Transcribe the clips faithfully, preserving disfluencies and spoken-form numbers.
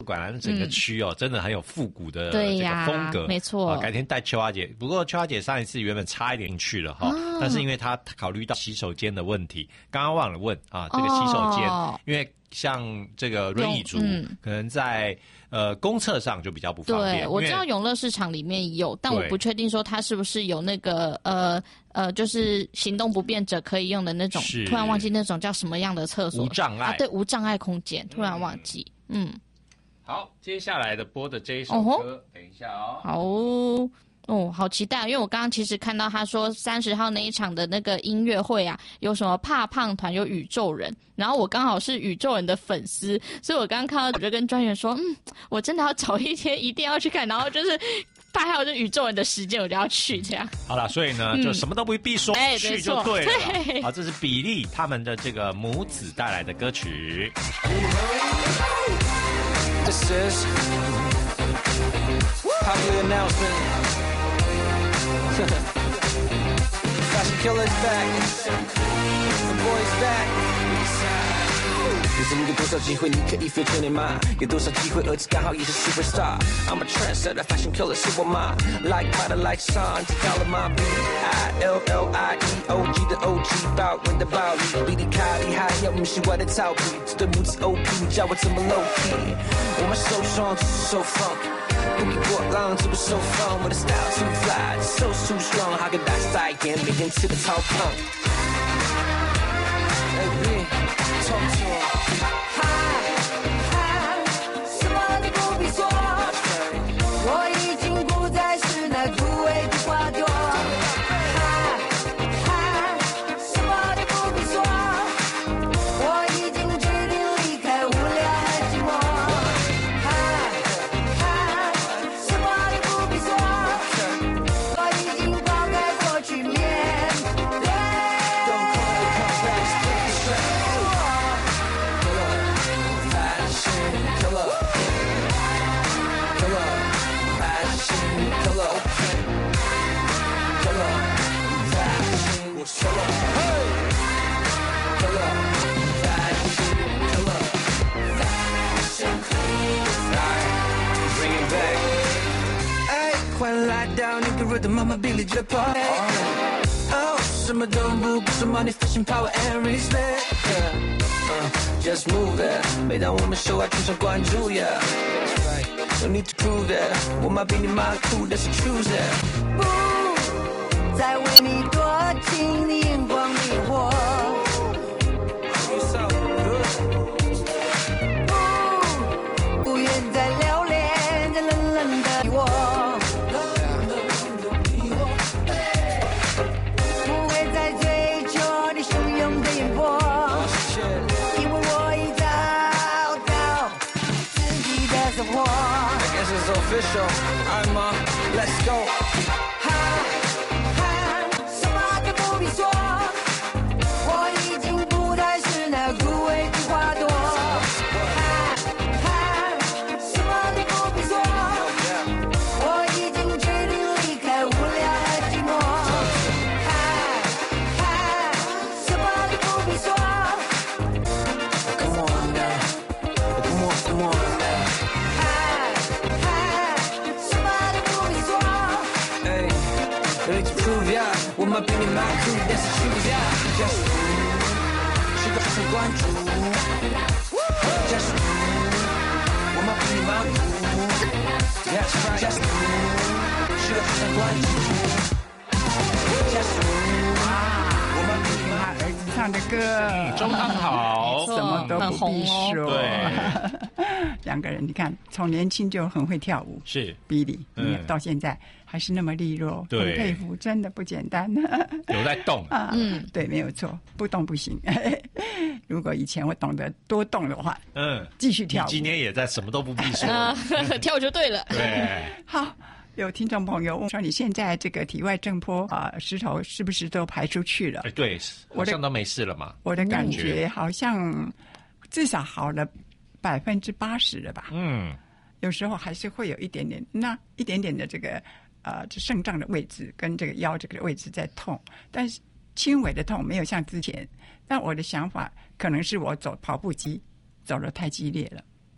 馆整个区哦、嗯，真的很有复古的这个风格， 没错、 啊。改天带秋花姐，不过秋花姐上一次原本差一点去了哈、啊，但是因为她考虑到洗手间的问题，刚刚忘了问啊，这个洗手间，哦、因为像这个轮椅族，嗯、可能在呃公厕上就比较不方便。 对，我知道永乐市场里面有，但我不确定说它是不是有那个呃呃，就是行动不便者可以用的那种。突然忘记那种叫什么样的厕所？ 无障碍、 啊，对，无障碍空间。突然忘记，嗯。嗯好，接下来的播的这一首歌，哦、等一下哦。 好哦。哦，好期待！因为我刚刚其实看到他说三十号那一场的那个音乐会啊，有什么怕胖团，有宇宙人，然后我刚好是宇宙人的粉丝，所以我刚刚看到我就跟专员说，嗯，我真的要找一天一定要去看，然后就是排好这宇宙人的时间，我就要去这样。 好了，所以呢，就什么都不必说， 嗯、 去就对了。 对， 好，这是比利他们的这个母子带来的歌曲。 This is popular announcement. Fashion Killer's back. The boys back. 人生有多少机会你可以 feel 全年吗？有多少机会儿子刚好也是 superstar。 I'm a trendsetter, fashion killer 是我妈 Like butter like sun 知道了吗 B I L L I E O G 的 O G 爆人的暴力比你卡厉害要不是我的草皮这对母子 O P 你叫我怎么 low key 我们 so strong 就是 so funk 不比过浪这不 so fun 我的 style too fly so too strong 还跟大家再演每天吃的超胖 A B talk to him的妈妈比你这 party Oh 什么都不顾什么你 fashion power and respect yeah. uh, Just move it 每当我们秀爱全场关注 Yeah That's right No need to prove it 我妈比你妈酷 That's the truth yeah. 不再为你多情你眼光迷惑不不愿再留恋这冷冷的我 Official, I'm uh, let's go. 哈哈，什么都不必说，我已经不再是那枯萎的花朵。哈哈，什么都不必说，我已经决定离开无聊和寂寞。哈哈，什么都不必说。 Come on now, come on, come on now.我们比你蛮酷，但是去不掉。Just do， 是个很关注。Just do， 我们比你蛮酷。That's right。Just do， 是个很关注。Just do， 我们比你蛮儿子唱的歌， 中刚好， 什么都不必说。 对， 两个人你看，从年轻就很会跳舞， 是 Billy， 嗯， 到现在。还是那么利落， 对， 很佩服，真的不简单。 有在动啊，嗯，对，没有错，不动不行。如果以前我懂得多动的话，嗯，继续跳舞。 你今天也在什么都不必说， 跳就对了。 对， 好，有听众朋友问说，你现在这个体外震波啊、呃，石头是不是都排出去了？ 哎，对，好像都没事了嘛。 我的感觉好像至少好了百分之八十了吧？嗯，有时候还是会有一点点，那一点点的这个。呃，这肾脏的位置跟这个腰这个位置在痛，但是轻微的痛，没有像之前。但我的想法可能是我走跑步机走得太激烈了，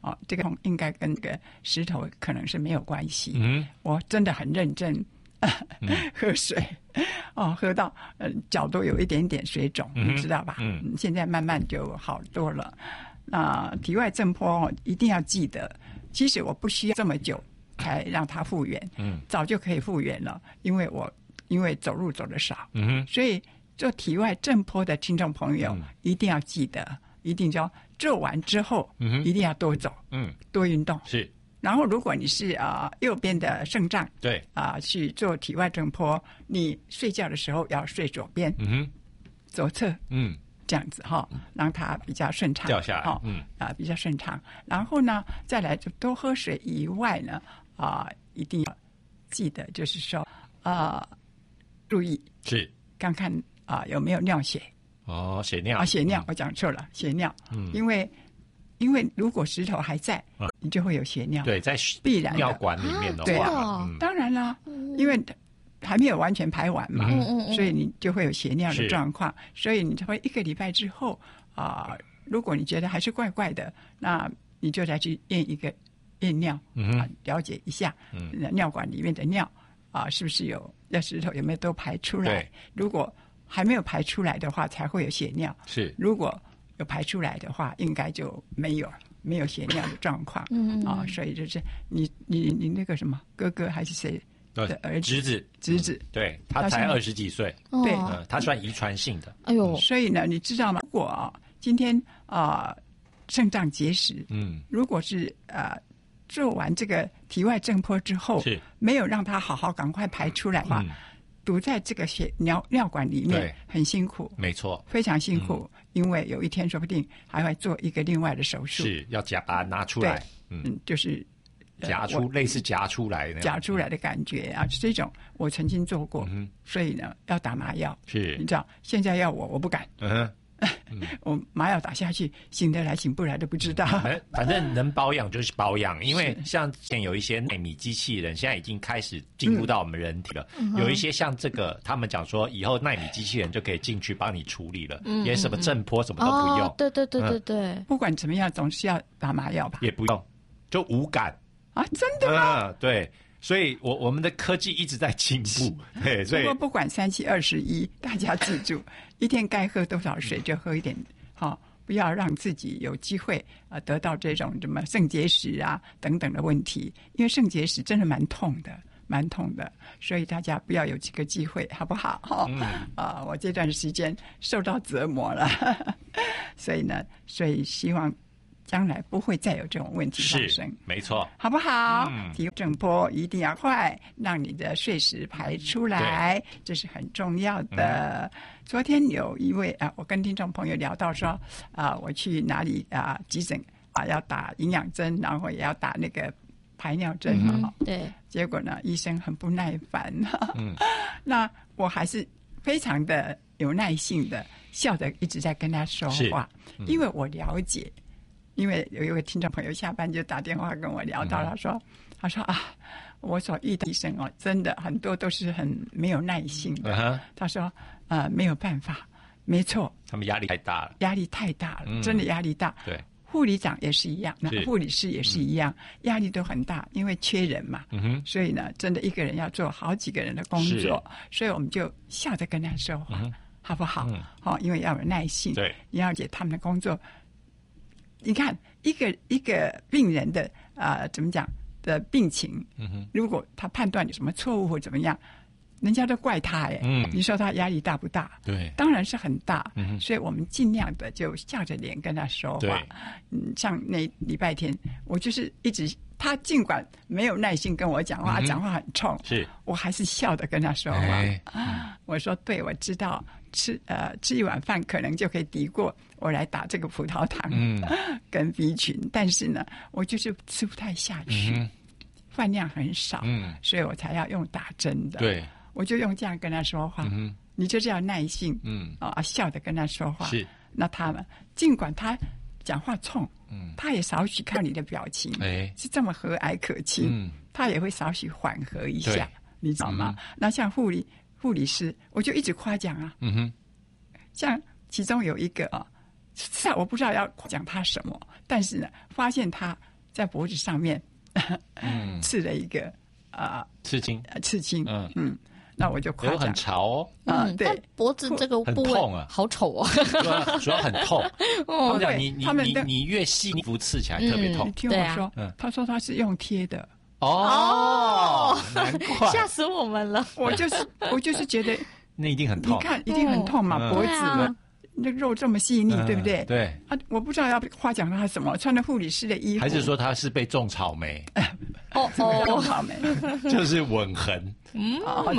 哦，这个痛应该跟这个石头可能是没有关系。 嗯， 我真的很认真、嗯、喝水，哦，喝到呃脚都有一点点水肿， 嗯、 你知道吧？ 嗯， 现在慢慢就好多了。那、呃、体外震波一定要记得，其实我不需要这么久才让它复原， 嗯， 早就可以复原了，因为我因为走路走得少， 嗯， 所以做体外震波的听众朋友、嗯、一定要记得，一定要做完之后，嗯，一定要多走， 嗯， 多运动是。 然后，如果你是啊、呃、右边的肾脏， 对啊、呃、去做体外震波，你睡觉的时候要睡左边， 嗯哼， 左侧， 嗯， 这样子哈，让它比较顺畅， 掉下来， 哦、嗯啊、呃、比较顺畅。然后呢，再来就多喝水以外呢，啊、呃、一定要记得就是说啊、呃、注意是看看啊、呃、有没有尿血哦，血尿啊血尿、 嗯、 我讲错了，血尿， 嗯， 因为。因为如果石头还在，嗯、你就会有血尿。 对，在必然尿管里面的话， 对啊嗯、 当然啦，因为还没有完全排完嘛， 嗯、 所以你就会有血尿的状况。所以你就会一个礼拜之后啊、呃，如果你觉得还是怪怪的，那你就再去验一个验尿， 嗯、 啊，了解一下，嗯、尿管里面的尿啊、呃、是不是有那石头有没有都排出来？如果还没有排出来的话，才会有血尿。 是， 如果有排出来的话，应该就没有没有血尿的状况。嗯啊、哦，所以就是你你你那个什么哥哥还是谁的儿子侄子侄子， 嗯、对他才二十几岁， 对、 呃，他算遗传性的。 哎呦， 所以呢，你知道吗？如果、哦、今天啊肾脏结石，嗯，如果是呃做完这个体外震波之后， 是没有让它好好赶快排出来的话。嗯堵在这个血尿尿管里面很辛苦， 没错， 非常辛苦、嗯，因为有一天说不定还会做一个另外的手术， 是要夹把它拿出来， 嗯，嗯就是、 呃、夹出类似夹出来的夹出来的感觉啊，这种我曾经做过，嗯、所以呢要打麻药， 是你知道现在要我我不敢，嗯。嗯、我麻药打下去，醒得来醒不来都不知道。 反正能保养就是保养，因为像之前有一些奈米机器人，现在已经开始进入到我们人体了。嗯、有一些像这个，他们讲说以后奈米机器人就可以进去帮你处理了，嗯、连什么震波什么都不用。 哦、对对对对对、 嗯，不管怎么样，总是要打麻药吧？ 也不用，就无感啊？真的吗？ 嗯、对。所以我，我我们的科技一直在进步，对，所以不过不管三七二十一，大家记住，一天该喝多少水就喝一点，好、哦，不要让自己有机会啊、呃、得到这种什么肾结石啊等等的问题，因为肾结石真的蛮痛的，蛮痛的，所以大家不要有这个机会，好不好？哈、哦，啊、嗯呃，我这段时间受到折磨了，所以呢，所以希望。将来不会再有这种问题发生， 没错， 好不好？嗯、体外震波一定要快，让你的碎石排出来，这是很重要的。嗯、昨天有一位啊，我跟听众朋友聊到说啊，我去哪里啊急诊啊要打营养针，然后也要打那个排尿针啊、 嗯，对。 结果呢，医生很不耐烦，嗯、那我还是非常的有耐性的笑着一直在跟他说话，嗯、因为我了解。因为有一位听众朋友下班就打电话跟我聊到，他说：“他说啊，我所遇到医生哦，真的很多都是很没有耐性的。Uh-huh. 他说，呃，没有办法，没错， 他们压力太大了， 压力太大了， 嗯、 真的压力大。 对， 护理长也是一样，那护理师也是一样，嗯、压力都很大，因为缺人嘛。 嗯哼， 所以呢，真的一个人要做好几个人的工作，所以我们就笑着跟他说话，嗯、好不好？好、嗯哦，因为要有耐性， 对， 你要了解他们的工作。”你看一个一个病人的啊、呃，怎么讲的病情？嗯哼，如果他判断有什么错误或怎么样，人家都怪他哎。嗯，你说他压力大不大？ 对， 当然是很大。 嗯哼， 所以我们尽量的就笑着脸跟他说话。对，嗯，像那礼拜天，我就是一直他尽管没有耐心跟我讲话，嗯、讲话很冲， 是我还是笑着跟他说话。 哎嗯、我说对，我知道。吃呃吃一碗饭可能就可以抵过我来打这个葡萄糖，嗯，跟 B 群，但是呢，我就是吃不太下去，嗯、饭量很少，嗯，所以我才要用打针的。 对， 我就用这样跟他说话，嗯、你就是要耐性， 嗯啊，笑着跟他说话。 是， 那他们尽管他讲话冲，嗯，他也少许看你的表情， 哎， 是这么和蔼可亲，嗯，他也会少许缓和一下，你知道吗？嗯、那像护理。护理师，我就一直夸奖啊。 嗯哼， 像其中有一个啊，是啊，我不知道要讲他什么，但是呢，发现他在脖子上面嗯刺了一个啊、呃、 刺青， 刺青，嗯嗯。那我就夸奖， 很潮哦， 啊、 嗯， 对， 但脖子这个部位痛啊， 好丑哦， 主要主要很痛。他们讲你你你你越细，衣服刺起来特别痛。 你听我说，嗯，他说他是用贴的， 哦，难怪， 吓死我们了。 我就是我就是觉得那一定很痛， 你看一定很痛嘛，脖子嘛。那肉这么细腻，对不对？ 对啊，我不知道要夸奖他什么，穿了护理师的衣服， 还是说他是被种草莓？ 哦哦， 种草莓就是吻痕。 嗯，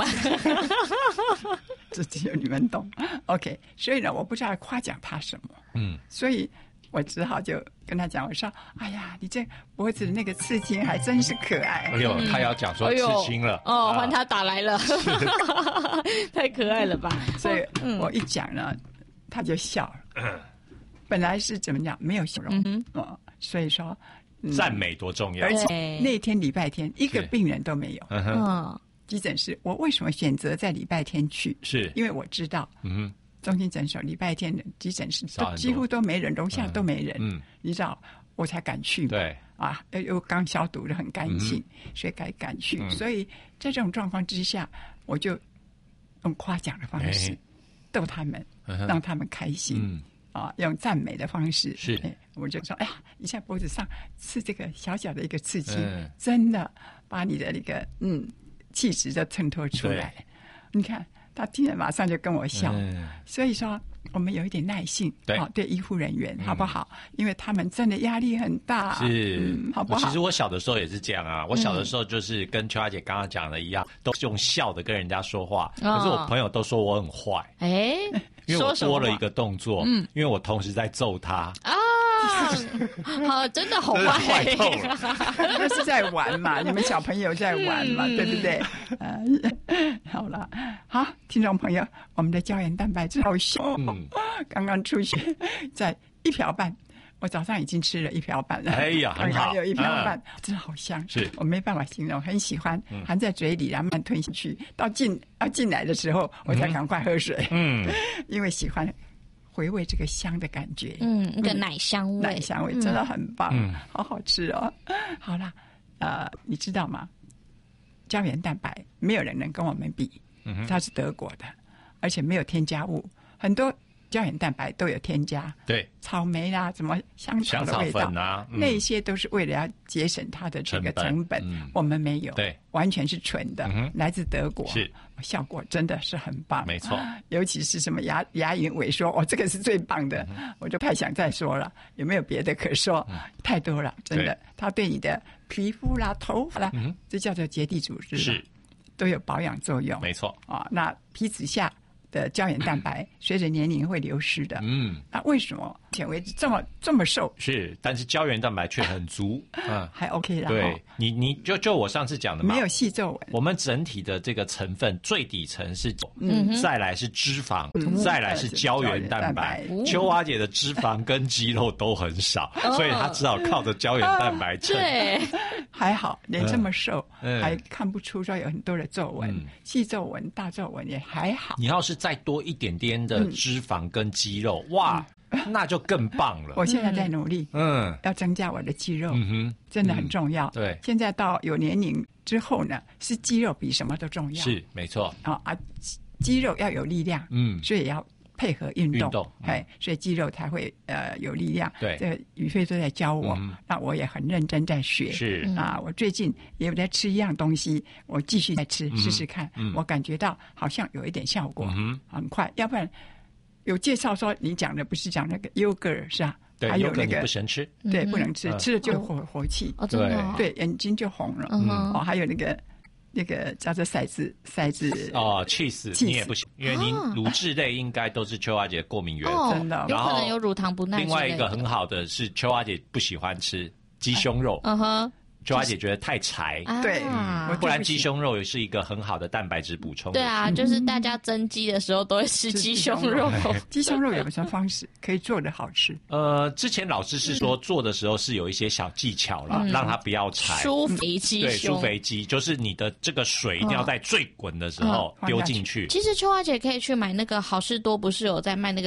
这只有你们懂。OK， 所以呢，我不知道夸奖他什么，嗯，所以我只好就跟他讲，我说：“哎呀，你这脖子的那个刺青还真是可爱。” 哎呦，他要讲说刺青了， 哦，换他打来了，太可爱了吧？ 所以我一讲呢。他就笑了，本来是怎么讲没有笑容，嗯、哦，所以说赞、嗯、美多重要。 而且那天礼拜天一个病人都没有， 嗯， 急诊室我为什么选择在礼拜天去？ 是因为我知道，嗯，中心诊所礼拜天的急诊室都几乎都没人，楼下都没人，嗯，你知道，我才敢去嘛， 对啊，又刚消毒的很干净，嗯、所以才敢去、嗯。所以在这种状况之下，我就用夸奖的方式。欸逗他们，让他们开心，嗯、啊，用赞美的方式是、 欸，我就说，哎呀，你在脖子上刺这个小小的一个刺青，嗯、真的把你的那个嗯气质都衬托出来。你看，他听了马上就跟我笑，嗯、所以说我们有一点耐性， 对、 啊，对医护人员、嗯、好不好？因为他们真的压力很大， 是、 嗯，好不好？ 其实我小的时候也是这样啊，我小的时候就是跟秋雅姐刚刚讲的一样，嗯、都是用笑的跟人家说话，哦、可是我朋友都说我很坏， 哎、欸， 因为我多了一个动作，嗯，因为我同时在揍他啊。好，真的好坏透了， 你们是在玩嘛？你们小朋友在玩嘛？嗯、对不对？呃，好了，好，听众朋友，我们的胶原蛋白真好笑，嗯，刚刚出血，在一瓢半。我早上已经吃了一瓢半了， 哎呀，很好， 有一瓢半，啊、真的好香， 是我没办法形容，很喜欢，嗯、含在嘴里，然后慢吞下去，到进要进来的时候，我才赶快喝水，嗯，因为喜欢回味这个香的感觉， 嗯，那个奶香味， 奶香味真的很棒，嗯、好好吃哦。好啦，呃，你知道吗？胶原蛋白没有人能跟我们比，嗯、它是德国的，而且没有添加物，很多。胶原蛋白都有添加， 对， 草莓啦，什么香草的味道啊，嗯、 那些都是为了要节省它的这个成本。嗯、我们没有， 对， 完全是纯的，嗯、来自德国， 是效果真的是很棒， 没错。 尤其是什么牙牙龈萎缩，哦，这个是最棒的，嗯、我就太想再说了，有没有别的可说？嗯、太多了，真的，它对你的皮肤啦、头发啦，嗯、这叫做结缔组织， 是都有保养作用， 没错啊。那皮脂下的胶原蛋白随着年龄会流失的，嗯，那为什么目前为止这么这么瘦？ 是，但是胶原蛋白却很足， 嗯，还 OK 啦。 对，你你就就我上次讲的嘛， 没有细皱纹。 我们整体的这个成分最底层是，嗯，再来是脂肪，嗯、再来是胶原蛋白。嗯、秋娃姐的脂肪跟肌肉都很少，哦、所以她只好靠着胶原蛋白撑。 对， 还好，连这么瘦，嗯、还看不出说有很多的皱纹，嗯、细皱纹、大皱纹也还好。 你要是再多一点点的脂肪跟肌肉，嗯、哇，嗯、那就更棒了。 我现在在努力，嗯，要增加我的肌肉，嗯哼，真的很重要。 嗯、对， 现在到有年龄之后呢，是肌肉比什么都重要。 是，没错。 啊啊，肌肉要有力量，嗯，所以要配合运动， 运动， 哎、嗯，所以肌肉才会呃有力量。 对， 这个宇飞都在教我，嗯、那我也很认真在学。 是啊，我最近也有在吃一样东西，我继续在吃，试试看。嗯、我感觉到好像有一点效果，嗯、很快。要不然有介绍说你讲的不是讲那个 yogurt 是吧？ 对， 还有那个不行吃， 对，不能吃，嗯、吃了就火火气， 哦，对对，眼睛就红了。嗯、哦，还有那个。那个叫做骰子，骰子哦 ，cheese 你也不行，因为您乳制类应该都是秋娃姐过敏源， 哦、 真的， 有可能有乳糖不耐。 另外一个很好的是秋娃姐不喜欢吃鸡胸肉，嗯哼。秋娃姐觉得太柴， 对， 嗯、不然鸡胸肉也是一个很好的蛋白质补充。 对啊，就是大家增肌的时候都会吃鸡胸肉。 鸡胸肉有什么方式可以做的好吃？ 呃，之前老师是说做的时候是有一些小技巧啦，嗯、让它不要柴。 舒肥鸡对，舒肥鸡就是你的这个水一定要在最滚的时候丢进去。 其实秋娃姐可以去买那个好事多，不是有在卖那个。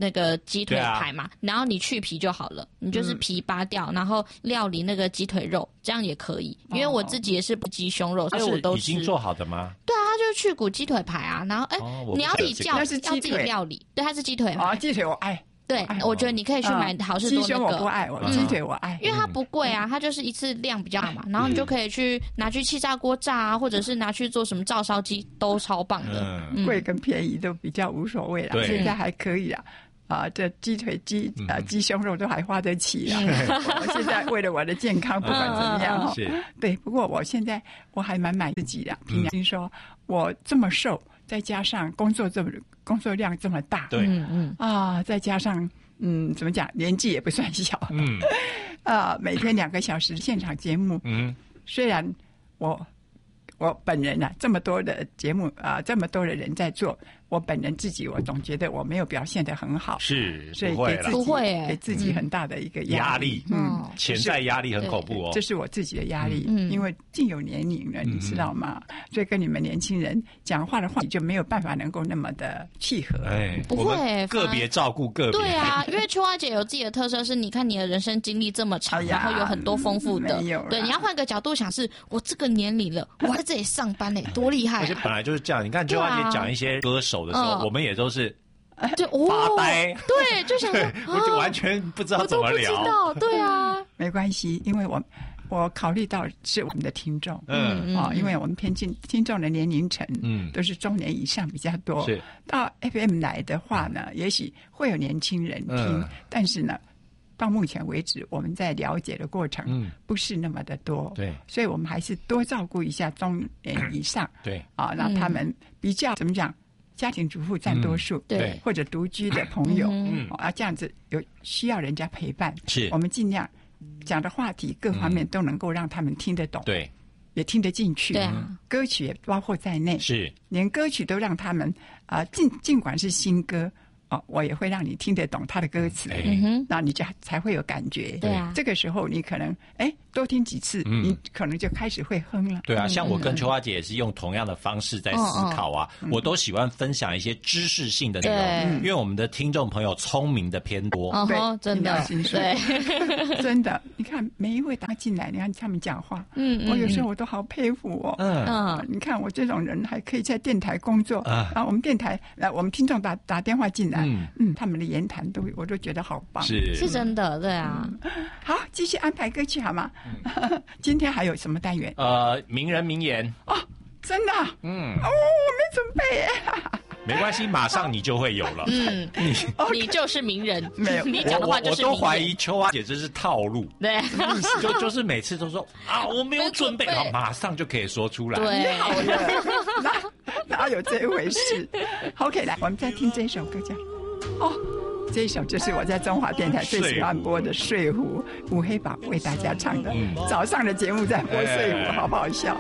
那个鸡腿排嘛，啊、然后你去皮就好了，你就是皮扒掉，嗯、然后料理那个鸡腿肉，这样也可以。因为我自己也是不鸡胸肉，哦、所以我都吃。 已经做好的吗？ 对啊，它就是去骨鸡腿排啊，然后哎， 哦、 你要自己叫， 要自己料理。对，它是鸡腿排。 啊，鸡腿我爱。 对，我觉得你可以去买好事多那个。鸡胸我不爱，我鸡腿我爱， 因为它不贵啊，它就是一次量比较大嘛，然后你就可以去拿去气炸锅炸啊，或者是拿去做什么照烧鸡，都超棒的。 贵跟便宜都比较无所谓啦，现在还可以啊。啊，这鸡腿、鸡啊、鸡胸肉都还花得起啊！我现在为了我的健康，不管怎么样哈，对。不过我现在我还蛮满自己的，凭良心说，我这么瘦，再加上工作这么工作量这么大， 对， 嗯嗯啊，再加上嗯，怎么讲，年纪也不算小，嗯，啊，每天两个小时现场节目，嗯，虽然我我本人啊，这么多的节目啊，这么多的人在做。我本人自己，我总觉得我没有表现得很好， 是， 所以给自己不会给自己很大的一个压力， 嗯， 潜在压力很恐怖哦。 这是我自己的压力，嗯，因为竟有年龄了，你知道吗？所以跟你们年轻人讲话的话，你就没有办法能够那么的契合。 哎， 不会， 个别照顾个别。 对啊，因为秋花姐有自己的特色，是你看你的人生经历这么长，然后有很多丰富的，对，你要换个角度想，是我这个年龄了，我在这里上班呢，多厉害！ 而且本来就是这样，你看秋花姐讲一些歌手的时候，我们也都是。 就发呆， 对，就想说， 我就完全不知道怎么聊， 我都不知道，对啊， 没关系，因为我我考虑到是我们的听众，嗯啊，因为我们偏近听众的年龄层，嗯，都是中年以上比较多， 是到 F M 来的话呢，也许会有年轻人听，但是呢，到目前为止，我们在了解的过程，不是那么的多， 对， 所以我们还是多照顾一下中年以上， 对啊，让他们比较怎么讲？家庭主妇占多数， 嗯、对， 或者独居的朋友，嗯，啊，这样子有需要人家陪伴， 是我们尽量讲的话题各方面都能够让他们听得懂， 对、嗯， 也听得进去， 对啊， 歌曲也包括在内， 是， 连歌曲都让他们啊、呃，尽尽管是新歌。哦，我也会让你听得懂他的歌词，嗯哼，那你就才会有感觉。 对啊， 这个时候你可能哎多听几次，嗯，你可能就开始会哼了。 对啊，像我跟秋花姐也是用同样的方式在思考啊，嗯、我都喜欢分享一些知识性的内容，因为我们的听众朋友聪明的偏多， 对，真的， 对，真的。你看每一位打进来，你看他们讲话，嗯，我有时候我都好佩服哦，嗯嗯，你看我这种人还可以在电台工作，啊，然后我们电台来，我们听众打打电话进来。嗯嗯，他们的言谈都我都觉得好棒， 是是真的，对啊。 嗯、好，继续安排歌曲好吗？嗯、今天还有什么单元？ 呃，名人名言哦，真的，嗯，哦，我没准备耶。 没关系，马上你就会有了。 嗯，你 okay, 你就是名人， 没有你讲的话就是名人。 我都怀疑秋花姐这是套路， 对， 就就是每次都说啊，我没有准备，好，马上就可以说出来。 对， 好了，哪哪有这回事 ？OK， 来，我们再听这首歌叫哦。这一首就是我在中华电台最喜欢播的《睡湖》，吴黑宝为大家唱的。嗯、早上的节目在播《睡湖》哎，好不好笑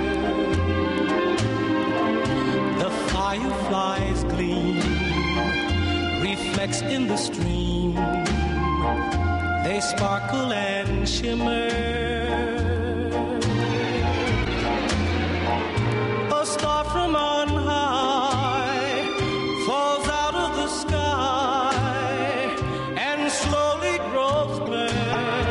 ？The fireflies gleam, reflects in the stream. They sparkle and shimmer. A star from on high falls out of the sky.Slowly grows clear.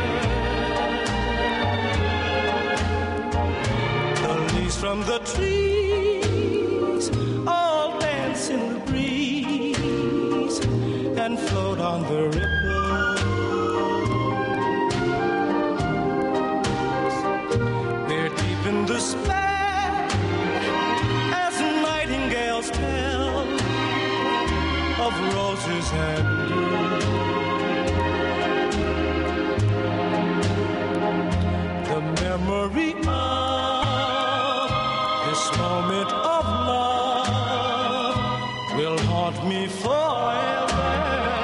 The leaves from the trees all dance in the breeze and float on the ripples. We're deep in despair as nightingales tell of roses and dew.Memory of this moment of love will haunt me forever.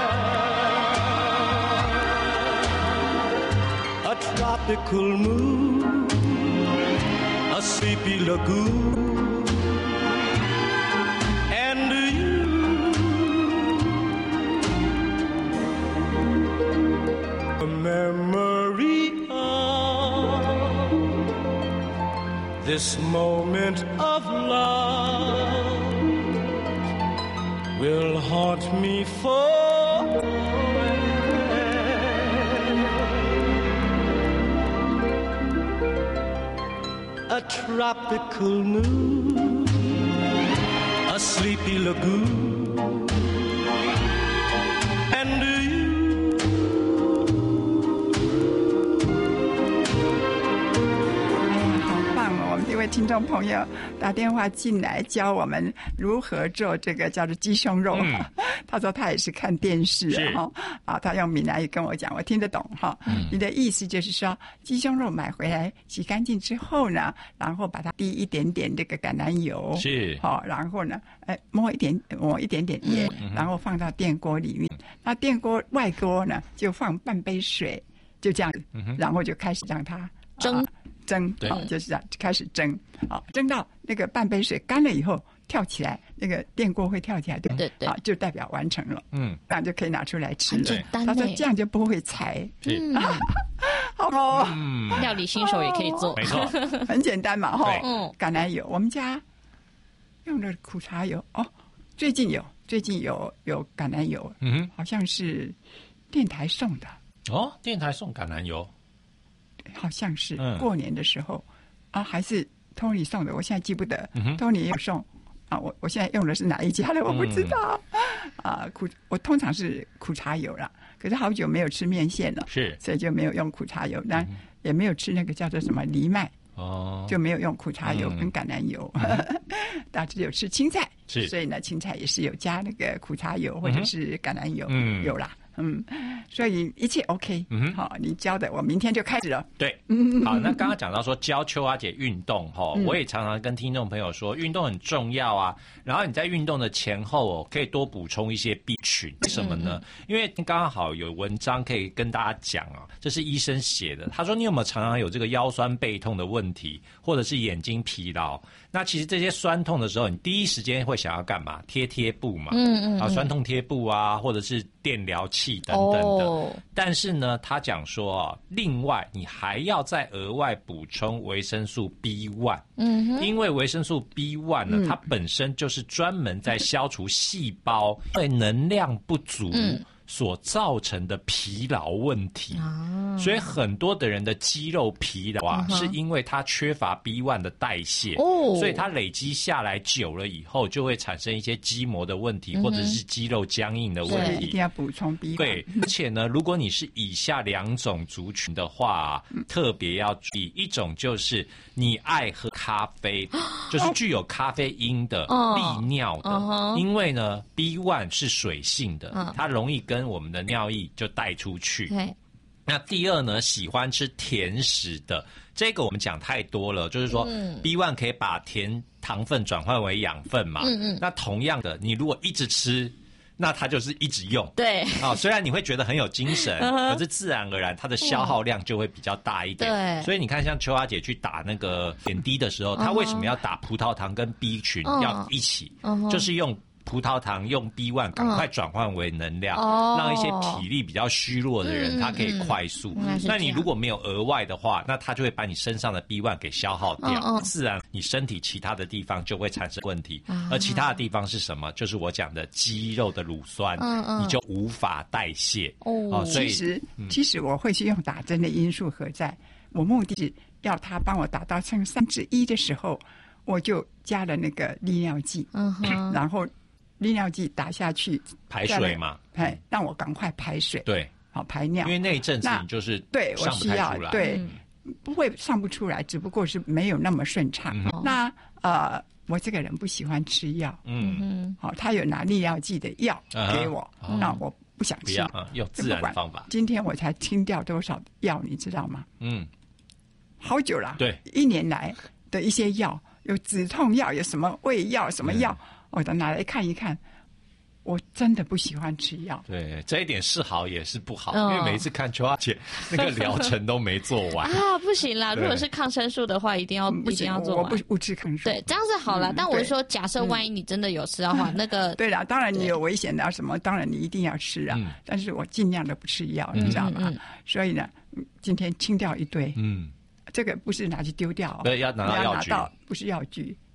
A tropical moon, a sleepy lagoon, and you. A memory.This moment of love will haunt me forever. A tropical moon, a sleepy lagoon, and you. 一位听众朋友打电话进来教我们如何做这个叫做鸡胸肉，嗯、他说他也是看电视哈啊，他用闽南语跟我讲，我听得懂哈。嗯、你的意思就是说，鸡胸肉买回来洗干净之后呢，然后把它滴一点点这个橄榄油， 是好，然后呢，哎抹一点抹一点点盐，嗯、然后放到电锅里面。那电锅外锅呢，就放半杯水，就这样，嗯、然后就开始让它蒸。啊蒸，好、哦，就是这样开始蒸，好、哦，蒸到那个半杯水干了以后，跳起来，那个电锅会跳起来，对对对， 啊，就代表完成了，嗯，这样就可以拿出来吃了。 简单， 他说这样就不会柴， 嗯， 好哦， 嗯，料理新手也可以做， 没错， 很简单嘛，哈， 嗯， 橄榄油，我们家用的苦茶油，哦，最近有，最近有有橄榄油，嗯，好像是电台送的， 哦，电台送橄榄油。 好像是过年的时候、嗯、啊，还是 Tony 送的，我现在记不得。嗯、Tony 也有送啊，我我现在用的是哪一家的我不知道、嗯、啊。苦我通常是苦茶油啦，可是好久没有吃面线了， 是， 所以就没有用苦茶油，但也没有吃那个叫做什么藜麦哦，就没有用苦茶油跟橄榄油，嗯、大致有吃青菜， 是， 所以呢，青菜也是有加那个苦茶油或者是橄榄油，嗯，有啦。嗯，所以一切 OK。嗯，好，你教的，我明天就开始了。 对，好，那刚刚讲到说教秋华姐运动哈，我也常常跟听众朋友说，运动很重要啊。然后你在运动的前后哦，可以多补充一些 B 群，为什么呢？因为刚好有文章可以跟大家讲啊，这是医生写的。他说你有没有常常有这个腰酸背痛的问题，或者是眼睛疲劳？那其实这些酸痛的时候，你第一时间会想要干嘛？贴贴布嘛，嗯嗯，啊，酸痛贴布啊，或者是电疗器等等的。哦、但是呢，他讲说啊，另外你还要再额外补充维生素 B 一，嗯哼，因为维生素 B 一 呢，嗯、它本身就是专门在消除细胞因为能量不足。嗯所造成的疲劳问题，啊、所以很多的人的肌肉疲劳啊，嗯、是因为他缺乏 B 一 的代谢，哦、所以它累积下来久了以后，就会产生一些肌膜的问题，嗯、或者是肌肉僵硬的问题。 一定要补充 B 一。 对，而且呢，如果你是以下两种族群的话，嗯、特别要注意，一种就是你爱喝咖啡，就是具有咖啡因的、哦、利尿的，哦、因为呢 B 一 是水性的，哦、它容易跟跟我们的尿液就带出去。那第二呢，喜欢吃甜食的，这个我们讲太多了，就是说、嗯、B 一 可以把甜糖分转换为养分嘛。嗯嗯。那同样的，你如果一直吃，那它就是一直用。对。啊、哦，虽然你会觉得很有精神，可是自然而然它的消耗量就会比较大一点。对。所以你看，像秋华姐去打那个点滴的时候，她为什么要打葡萄糖跟 B 群要一起？嗯、就是用。葡萄糖用 B 一 赶快转换为能量，嗯、让一些体力比较虚弱的人，嗯、他可以快速。嗯、那你如果没有额外的话，那他就会把你身上的 B 一 给消耗掉，嗯、自然你身体其他的地方就会产生问题。嗯、而其他的地方是什么？就是我讲的肌肉的乳酸，嗯嗯、你就无法代谢。哦， 哦所以其实、嗯、其实我会去用打针的因素何在？我目的是要他帮我打到剩三之一的时候，我就加了那个利尿剂，嗯、然后。利尿剂打下去， 排水嘛， 哎，让我赶快排水， 对， 好排尿。 因为那一阵子你就是对上不太出来， 对，嗯、不会上不出来，只不过是没有那么顺畅。嗯、那呃，我这个人不喜欢吃药，嗯，好、哦，他有拿利尿剂的药给我，嗯、那我不想吃， 不要用自然的方法。 今天我才清掉多少药，你知道吗？嗯，好久了，对，一年来的一些药，有止痛药，有什么胃药，什么药。嗯我都拿来看一看，我真的不喜欢吃药。 对，这一点是好也是不好，哦、因为每一次看秋华姐那个疗程都没做完啊，不行啦！如果是抗生素的话，一定要一定要做完。 我不不吃抗生素， 对，这样是好了。嗯、但我是说，假设万一你真的有吃的话，嗯、那个对啦，当然你有危险的什么，当然你一定要吃啊。嗯、但是我尽量的不吃药，嗯、你知道吗？嗯、所以呢，今天清掉一堆，嗯，这个不是拿去丢掉， 对，要拿到药局， 不是药局。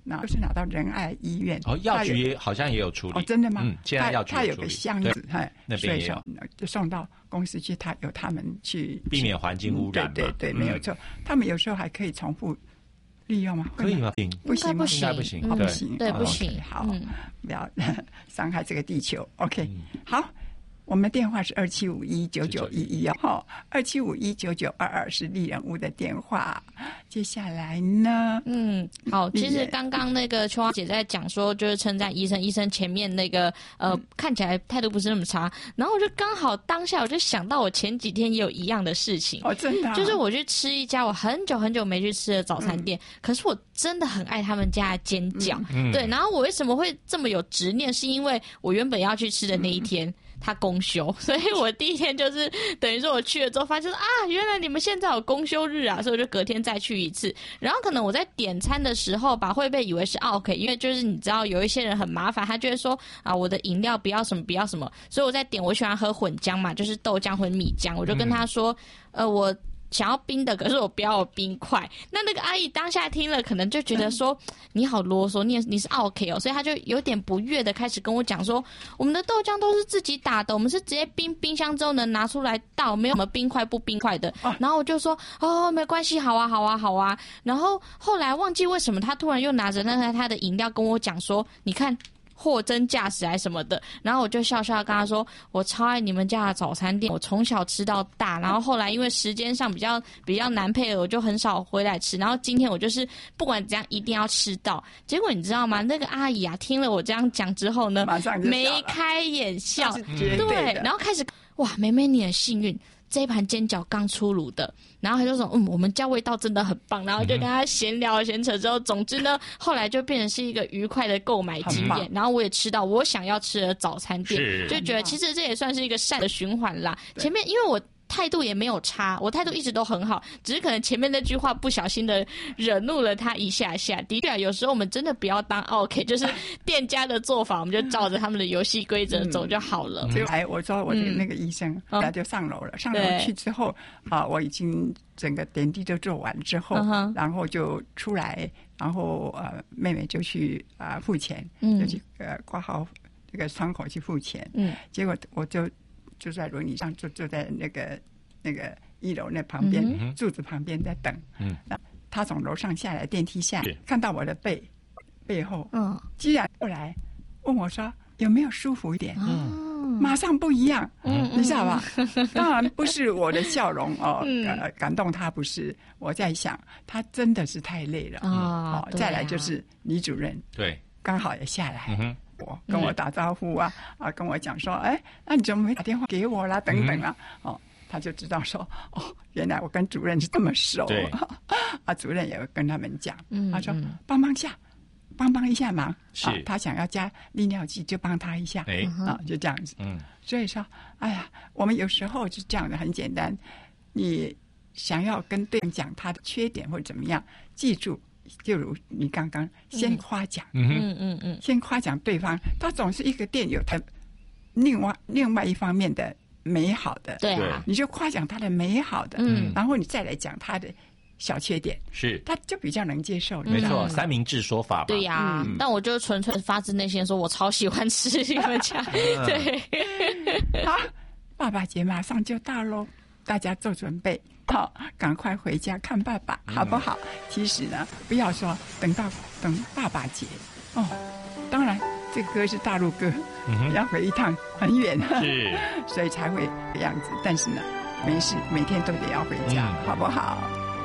那就是拿到仁爱医院。 哦，药局也好像也有处理。 哦，真的吗？ 嗯，现在药局他有个箱子，哎， 那边也有， 就送到公司去，他由他们去避免环境污染。 对对对，没有错。他们有时候还可以重复利用吗？ 可以吗？ 不行， 不行， 不行， 不行， 对，不行。 好，不要伤害这个地球。OK， 好。我们的电话是二七五一九九一一哦，二七五一九九二二是丽人屋的电话。接下来呢？ 嗯，好，其实刚刚那个秋花姐在讲说，就是称赞医生，医生前面那个呃、嗯、看起来态度不是那么差，然后我就刚好当下我就想到我前几天也有一样的事情哦，真的、啊， 就是我去吃一家我很久很久没去吃的早餐店，嗯、可是我真的很爱他们家的煎饺，嗯、对，然后我为什么会这么有执念，是因为我原本要去吃的那一天。嗯他公休，所以我第一天就是等于说我去了之后发现啊，原来你们现在有公休日啊，所以我就隔天再去一次。然后可能我在点餐的时候吧，会被以为是 OK， 因为就是你知道有一些人很麻烦，他就会说啊，我的饮料不要什么不要什么，所以我在点我喜欢喝混浆嘛，就是豆浆混米浆，我就跟他说，嗯、呃我。想要冰的，可是我不要有冰块。那那个阿姨当下听了，可能就觉得说、嗯、你好啰嗦，你你是 OK 哦，所以她就有点不悦的开始跟我讲说，我们的豆浆都是自己打的，我们是直接冰冰箱之后呢拿出来倒，没有什么冰块不冰块的。啊、然后我就说哦，没关系，好啊，好啊，好啊。然后后来忘记为什么他突然又拿着那个他的饮料跟我讲说，你看。货真价实还什么的，然后我就笑笑跟他说，我超爱你们家的早餐店，我从小吃到大，然后后来因为时间上比较比较难配合，我就很少回来吃，然后今天我就是不管怎样一定要吃到。结果你知道吗？那个阿姨啊，听了我这样讲之后呢， 马上就眉开眼笑， 对， 对，然后开始哇，妹妹你很幸运。这一盘煎饺刚出炉的，然后他就说，嗯，我们家味道真的很棒，然后就跟他闲聊闲扯之后，总之呢，后来就变成是一个愉快的购买经验，然后我也吃到我想要吃的早餐店，就觉得其实这也算是一个善的循环啦。前面因为我态度也没有差，我态度一直都很好，只是可能前面那句话不小心的惹怒了他一下下。的确啊，有时候我们真的不要当 OK， 就是店家的做法，我们就照着他们的游戏规则走就好了。 所以哎，我说我的那个医生，他、嗯、就上楼了。上楼去之后啊，我已经整个点滴都做完之后，嗯、然后就出来，然后呃，妹妹就去啊、呃、付钱，嗯、就去呃挂号这个窗口去付钱。嗯，结果我就。就在轮椅上，就坐在那个那个一楼那旁边、嗯、柱子旁边在等。嗯，他从楼上下来，电梯下看到我的背背后，嗯，居然过来问我说有没有舒服一点？嗯，马上不一样，嗯，你知道吧？当然不是我的笑容哦，嗯、呃，感动他不是。我在想，他真的是太累了。哦，哦再来就是李主任， 对， 刚好也下来。嗯我跟我打招呼啊、嗯、啊，跟我讲说，哎，那你怎么没打电话给我啦？等等啊，嗯、哦，他就知道说，哦，原来我跟主任是这么熟。 对， 啊，主任也跟他们讲，嗯、他说帮帮下，帮帮一下忙。 是、 啊，他想要加利尿剂就帮他一下，哎，啊，就这样子。嗯，所以说，哎呀，我们有时候是这样的，很简单，你想要跟对方讲他的缺点或者怎么样，记住。就如你刚刚先夸奖，嗯嗯嗯，先夸奖对方，他总是一个店有他另外另外一方面的美好的， 对啊， 你就夸奖他的美好的，嗯，然后你再来讲他的小缺点， 是， 他就比较能接受， 没错，三明治说法嘛， 对呀、啊嗯，但我就纯粹发自内心说，我超喜欢吃你们家，对， 好，爸爸节马上就到喽，大家做准备。好，赶快回家看爸爸，好不好？嗯、其实呢，不要说等到等爸爸节哦。当然，这个歌是大陆歌，嗯、要回一趟很远， 是， 所以才会这样子。但是呢，没事，每天都得要回家，嗯、好不好？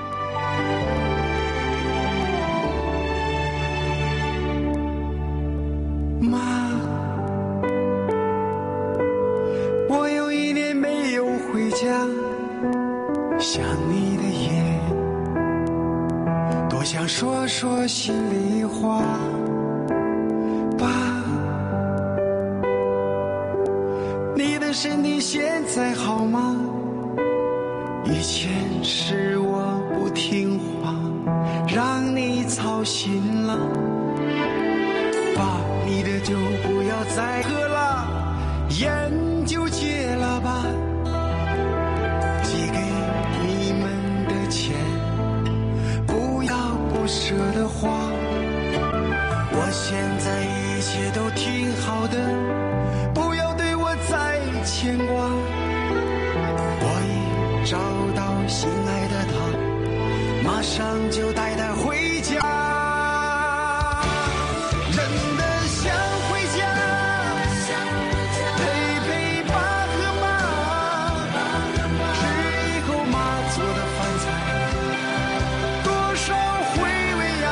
妈，我有一年没有回家。想你的夜，多想说说心里话。爸，你的身体现在好吗？以前是我不听话，让你操心了。爸，你的酒不要再喝了，烟就戒了吧。舍得花， 现在一切都挺好的，不要对我再牵挂。我已找到心爱的她，马上就带她回家。真的想回家，陪陪爸和妈，吃以后妈做的饭菜，多少回味呀。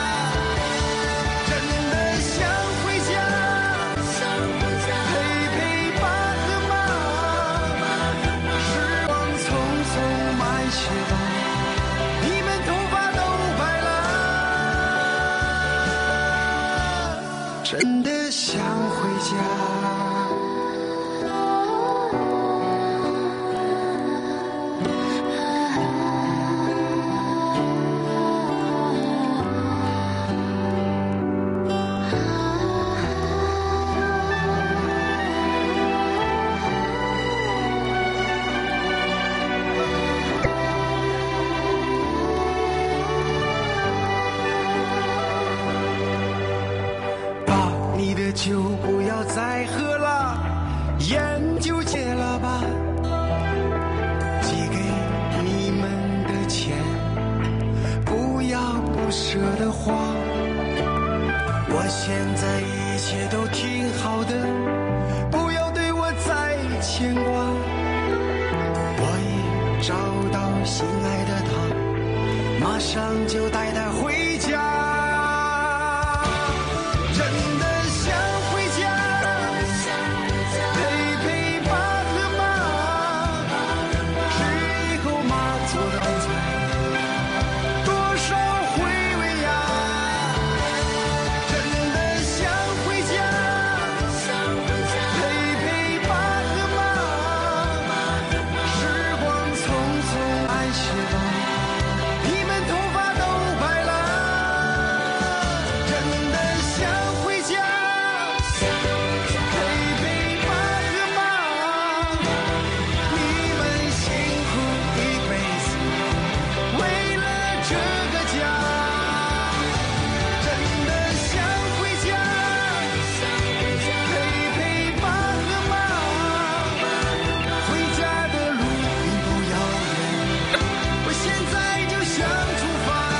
真的想回家，陪陪爸和妈，时光匆匆慢些吧，你们头发都白了。真的想回家。爸，你的酒不要再喝了，烟就戒了吧。寄给你们的钱，不要不舍得花。我现在一切都挺好的，不要对我再牵挂。我已找到心爱的她，马上就带她回家。真的想回家，陪陪爸和妈，吃以后妈做的饭菜，多少回味呀。真的想回家，陪陪爸和妈，时光匆匆慢些吧，你们头发都白了。真的想回家，陪陪爸和妈，你们辛苦一辈子，为了这个家。真的想回家，陪陪爸和妈，回家的路并不遥远，我现在就想出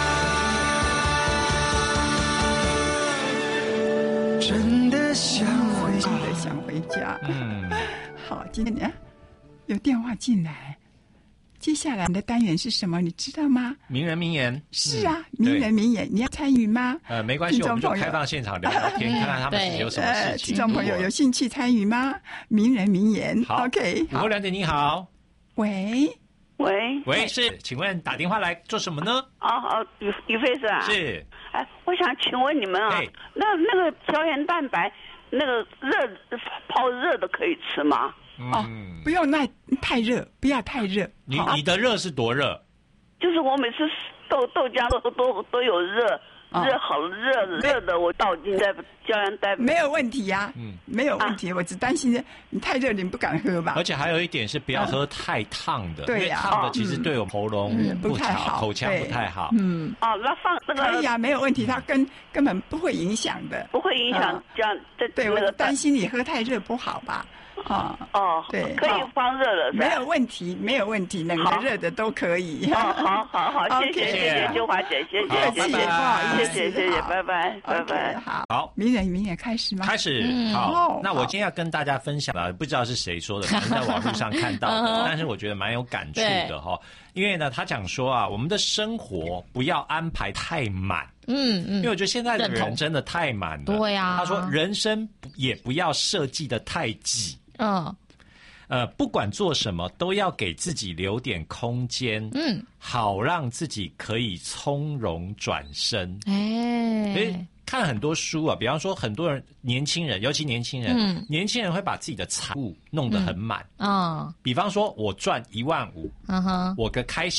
发。真的想回家， 真的想回家。 嗯， 好，今天呢有电话进来，接下来的单元是什么？你知道吗？ 名人名言是啊， 嗯名人对名言，你要参与吗？ 呃，没关系，我们就听众朋友开放现场聊聊天， 嗯看看他们对是有什么呃， 事情。 听众朋友如果有兴趣参与吗？名人名言好 ，OK，好午后，两点，你好， 喂， 喂， 喂，是，请问打电话来做什么呢？ 哦哦，于于飞是吧？。 是， 哎，我想请问你们啊哎， 那那个胶原蛋白，那个热泡热的可以吃吗？ 哦嗯， 不用那太热，不要太热， 你好你的热是多热？ 就是我每次豆豆浆都都都有热， 哦热好热热的，我倒进在胶原蛋白。 没有问题呀， 嗯没有问题，我只担心你太热，你不敢喝吧而？且还有一点是不要喝太烫的，因为对呀烫的哦其实对我们喉咙嗯不不太好口腔不对太好。 嗯， 哦，那放那个可以呀，没有问题，它根根本不会影响的。 不会影响嗯这样这对，我那个担心你喝太热不好吧？啊， 哦， 对可以放热的是吧？ 没有问题，没有问题，冷的好热的都可以。 哦，好好好，谢谢 OK 谢谢秋华姐，谢谢好谢谢， 拜拜不好意思谢谢谢谢， 好拜拜拜 OK， 拜。 好， 好， 名人名言开始吗？ 开始嗯好哦，好那我今天要跟大家分享的，不知道是谁说的，可能在网络上看到的，但是我觉得蛮有感触的哈。因为呢，他讲说啊，我们的生活不要安排太满， 嗯嗯， 因为我觉得现在的认同人真的太满了。 对啊他说人生不也不要设计的太挤。 嗯呃，不管做什么，都要给自己留点空间， 嗯， 好让自己可以从容转身。 哎诶，看很多书啊，比方说很多人年轻人，尤其年轻人， 嗯年轻人会把自己的财务弄得很满。 嗯比方说，我赚一万五， 嗯哼， 我的开销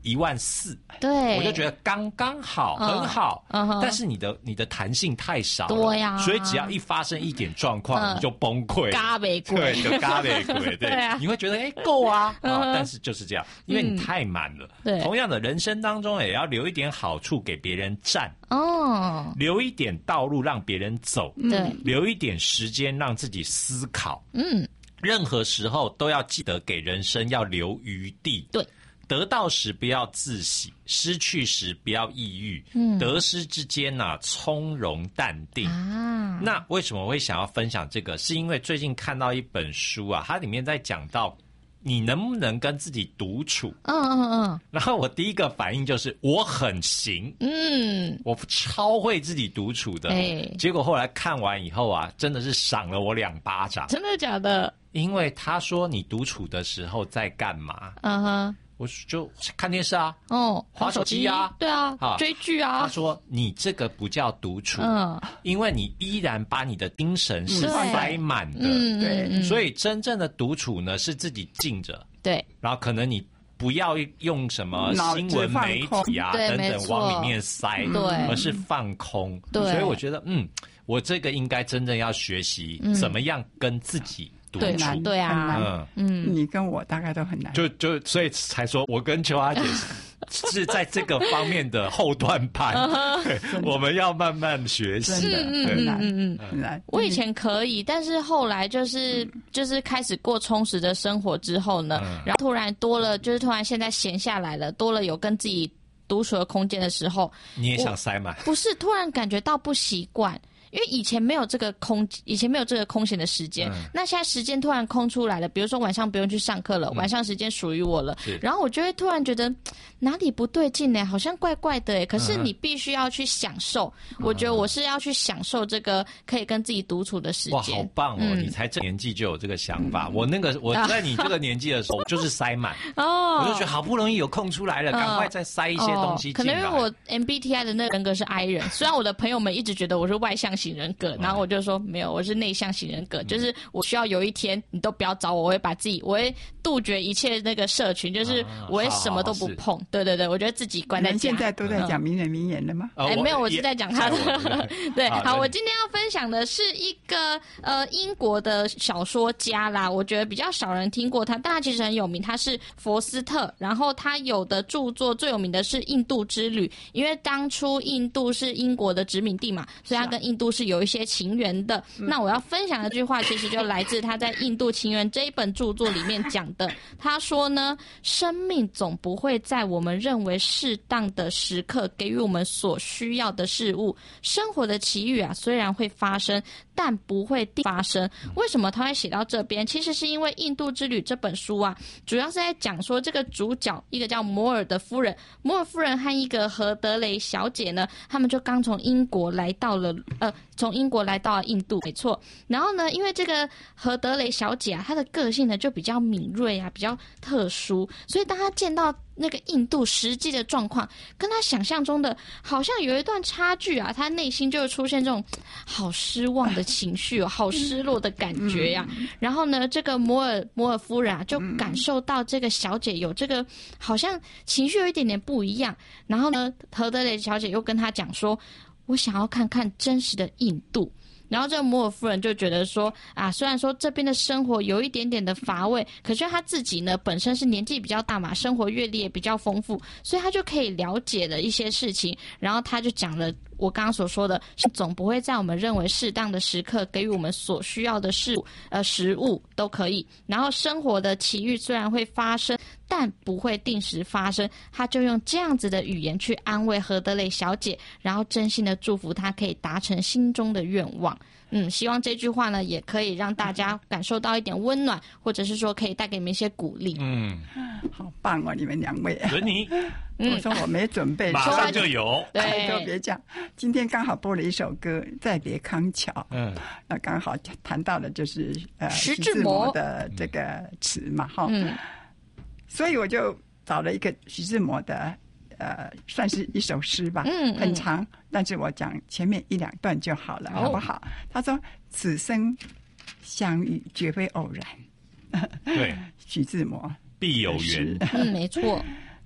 一万四， 对， 我就觉得刚刚好， 嗯很好。 嗯哼但是你的你的弹性太少了， 对呀所以只要一发生一点状况， 嗯你就崩溃， 嘎玫瑰对，就嘎玫瑰，对， 对啊你会觉得哎够啊， 嗯啊，但是就是这样，因为你太满了。 对同样的，人生当中也要留一点好处给别人占， 哦， 留一点道路让别人走， 对， 留一点时间让自己思考。 嗯， 任何时候都要记得给人生要留余地。 对。 得到时不要自喜，失去时不要抑郁， 嗯得失之间呐、啊，从容淡定啊。 那为什么会想要分享这个？是因为最近看到一本书啊，它里面在讲到你能不能跟自己独处。 嗯嗯嗯。 然后我第一个反应就是我很行， 嗯， 我超会自己独处的。 哎， 结果后来看完以后啊，真的是赏了我两巴掌。 真的假的？ 因为他说你独处的时候在干嘛？ 嗯哼。 我就看电视啊， 哦， 滑手机啊， 对啊， 啊追剧啊。 他说你这个不叫独处， 嗯， 因为你依然把你的精神是塞满的， 嗯， 对， 所以真正的独处呢是自己静着， 对， 然后可能你不要用什么新闻媒体啊等等往里面塞， 对， 而是放空。 对， 所以我觉得，嗯，我这个应该真正要学习怎么样跟自己独处。 对，对啊， 嗯，你跟我大概都很难。 就就所以才说我跟秋花姐是是在这个方面的后段班，我们要慢慢学习。 真的很难，嗯嗯很难。 我以前可以，但是后来就是就是开始过充实的生活之后呢，然后突然多了，就是突然现在闲下来了，多了有跟自己独处的空间的时候， 你也想塞满？ 不是，突然感觉到不习惯。因为以前没有这个空，以前没有这个空闲的时间，嗯、那现在时间突然空出来了，比如说晚上不用去上课了，嗯、晚上时间属于我了，然后我就会突然觉得哪里不对劲呢，好像怪怪的哎。可是你必须要去享受，嗯、我觉得我是要去享受这个可以跟自己独处的时间。 哇，好棒哦！嗯、你才这年纪就有这个想法，嗯、我那个我在你这个年纪的时候就是塞满哦，我就觉得好不容易有空出来了，赶、嗯、快再塞一些东西进来。 可能因为我 M B T I 的那个人格是 I 人，虽然我的朋友们一直觉得我是外向型人格，然后我就说没有，我是内向型人格，嗯、就是我需要有一天你都不要找我，我会把自己，我会杜绝一切那个社群，就是我会什么都不碰。啊、对对对，我觉得自己关在家。 你们现在都在讲名人名言了吗？ 哎、嗯，没有，我是在讲他的。对，好，我今天要分享的是一个呃英国的小说家啦，我觉得比较少人听过他，但他其实很有名，他是佛斯特。然后他有的著作最有名的是《印度之旅》，因为当初印度是英国的殖民地嘛，所以他跟印度是有一些情缘的。嗯、那我要分享的这句话，其实就来自他在《印度情缘》这一本著作里面讲的。他说呢，生命总不会在我们认为适当的时刻给予我们所需要的事物。生活的奇遇啊，虽然会发生，但不会发生。为什么他会写到这边？其实是因为《印度之旅》这本书啊，主要是在讲说这个主角一个叫摩尔的夫人，摩尔夫人和一个何德雷小姐呢，他们就刚从英国来到了呃，从英国来到了印度，没错。然后呢，因为这个何德雷小姐啊，她的个性呢就比较敏锐啊，比较特殊，所以当她见到那个印度实际的状况跟他想象中的好像有一段差距啊，他内心就会出现这种好失望的情绪、哦、好失落的感觉呀、啊。然后呢，这个摩尔摩尔夫人啊，就感受到这个小姐有这个好像情绪有一点点不一样。然后呢，何德雷小姐又跟他讲说，我想要看看真实的印度。然后这个摩尔夫人就觉得说啊，虽然说这边的生活有一点点的乏味，可是他自己呢本身是年纪比较大嘛，生活阅历也比较丰富，所以他就可以了解了一些事情。然后他就讲了我刚刚所说的，是总不会在我们认为适当的时刻给予我们所需要的事物，呃，食物都可以。然后生活的奇遇虽然会发生，但不会定时发生。他就用这样子的语言去安慰何德雷小姐，然后真心的祝福她可以达成心中的愿望。嗯，希望这句话呢也可以让大家感受到一点温暖，或者是说可以带给你们一些鼓励。 嗯，好棒哦，你们两位。 轮你， 我说我没准备， 马上就有。 对， 都别讲。今天刚好播了一首歌《再别康桥》，嗯，那刚好谈到的就是呃徐志摩的这个词嘛，哈， 嗯， 所以我就找了一个徐志摩的。呃，算是一首诗吧， 嗯， 很长，但是我讲前面一两段就好了， 哦、 好不好？他说：“此生相遇绝非偶然。” 对， 徐志摩必有缘。 嗯，没错。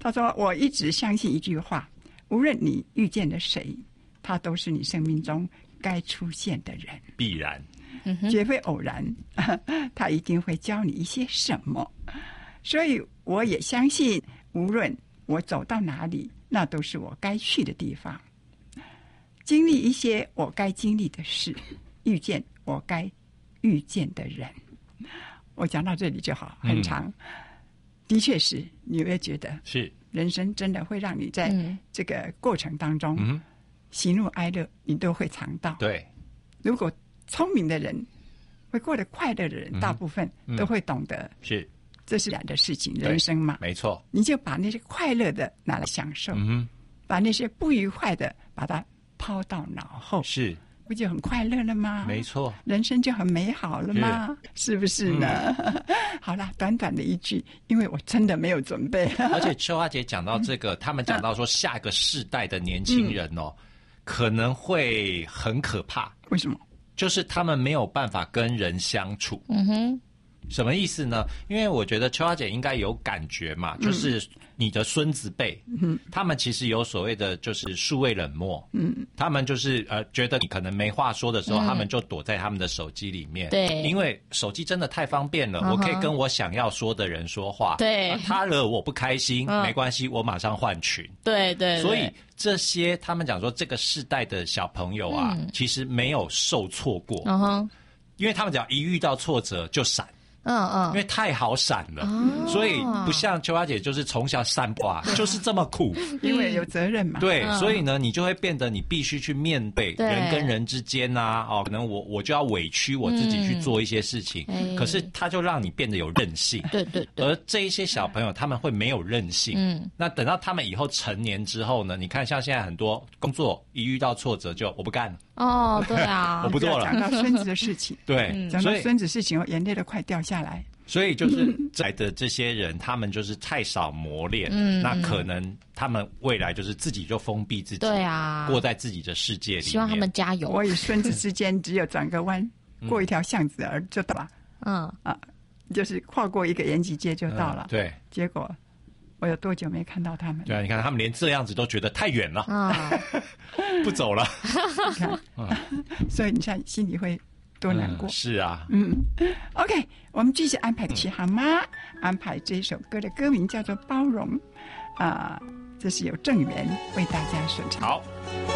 他说：“我一直相信一句话，无论你遇见了谁，他都是你生命中该出现的人， 必然， 绝非偶然。他一定会教你一些什么。所以我也相信，无论我走到哪里，那都是我该去的地方，经历一些我该经历的事，遇见我该遇见的人。”我讲到这里就好，很长。嗯、的确是，你会觉得是人生真的会让你在这个过程当中，嗯、喜怒哀乐你都会尝到。 对， 如果聪明的人，会过得快乐的人，嗯、大部分都会懂得， 是这是然的事情，人生嘛， 没错。 你就把那些快乐的拿来享受，嗯、把那些不愉快的把它抛到脑后， 是。 不就很快乐了吗？ 没错， 人生就很美好了吗？是, 是不是呢？嗯、好了，短短的一句，因为我真的没有准备。 而且秋花姐讲到这个，他们讲到说下个世代的年轻人哦，嗯、可能会很可怕。 为什么？ 就是他们没有办法跟人相处。嗯哼。什么意思呢？因为我觉得秋花姐应该有感觉嘛，就是你的孙子辈，嗯，他们其实有所谓的就是数位冷漠，嗯，他们就是呃觉得你可能没话说的时候，嗯、他们就躲在他们的手机里面， 对， 因为手机真的太方便了， uh-huh. 我可以跟我想要说的人说话， 对， 啊、他惹我不开心，嗯、没关系，我马上换群， 对 对, 对， 所以这些他们讲说这个世代的小朋友啊，嗯、其实没有受挫过，嗯哼，因为他们只要一遇到挫折就闪。嗯嗯，因为太好闪了，哦、所以不像秋花姐就是从小闪qua，就是这么苦， 因为有责任嘛。 对， 嗯、 所以呢，你就会变得你必须去面对人跟人之间啊，哦，可能我我就要委屈我自己去做一些事情，嗯、可是他就让你变得有韧性。 对对对。 而这一些小朋友他们会没有韧性，嗯，那等到他们以后成年之后呢，你看像现在很多工作一遇到挫折就我不干了。 哦，对啊， 我不做了。 讲到孙子的事情， 对， 讲到孙子事情，我眼泪都快掉下来。 所以就是在的这些人，他们就是太少磨练，嗯，那可能他们未来就是自己就封闭自己， 对啊， 过在自己的世界里面。 希望他们加油。 我与孙子之间只有转个弯，过一条巷子而就到了，嗯啊，就是跨过一个延吉街就到了。 嗯、对， 结果我有多久没看到他们？ 对啊，你看他们连这样子都觉得太远了，啊，不走了。 你看，嗯、所以你看心里会多难过。 嗯、是啊， 嗯 ，OK， 我们继续安排曲好吗？安排这首歌的歌名叫做《包容》，啊、呃，这是由郑源为大家所唱。 好。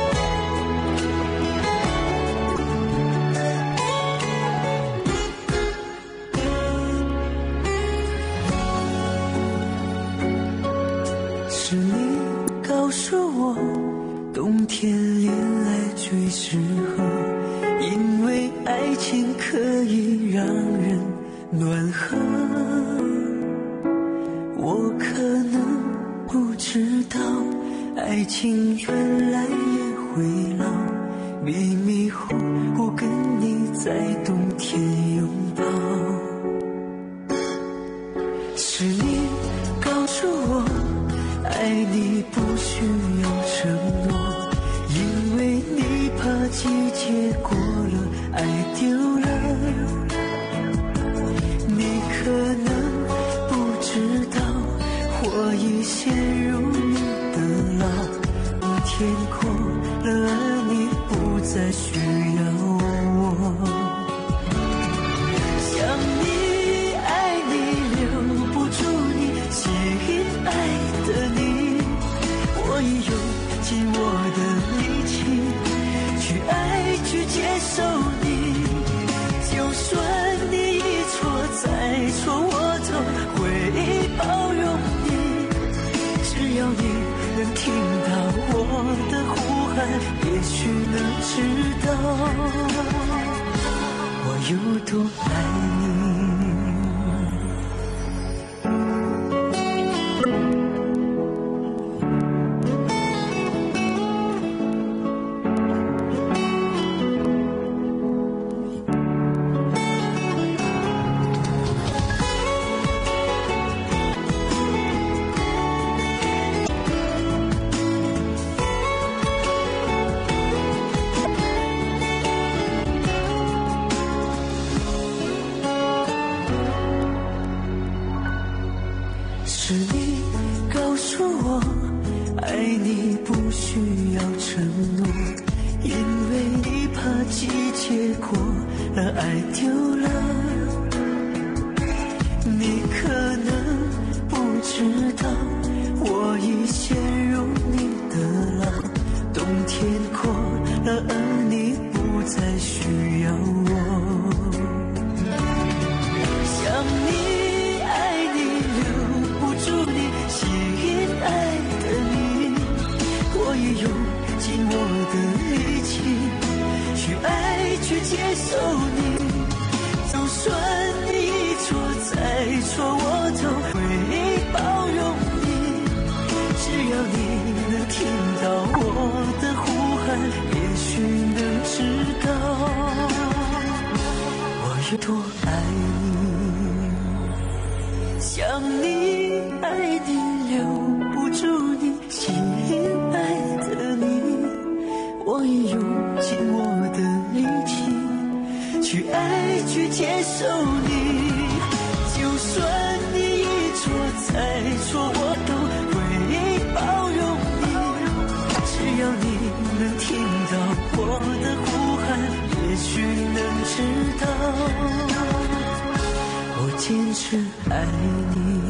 是你告诉我，冬天恋爱最适合，因为爱情可以让人暖和。我可能不知道，爱情原来也会老，迷迷糊糊跟你在冬天拥抱。是你告诉我，爱你不需要承诺，因为你怕季节过了，爱丢了。你可能不知道，我已陷入你的牢。天空了，而你不再需要我。想你爱你，留不住你，吸引爱的你，我已用尽我的力气去爱，去接受你。就算你一错再错，我都会包容你。只要你能听到我的呼喊，也许能知道我有多爱你。 爱丢了，你可能不知道，我已陷入你的浪，冬天过了，而你不再需要我。想你爱你留不住你，吸引爱的你，我也用尽我的力气去爱去接受你，就算你一错再错我都会包容你，只要你能听到我的呼喊，也许能知道我有多爱你。想你爱你留不住你，吸引爱的你，我已用尽我的力气去爱去接受你，就算你一错再错我都会包容你，只要你能听到我的呼喊，也许能知道我坚持爱你。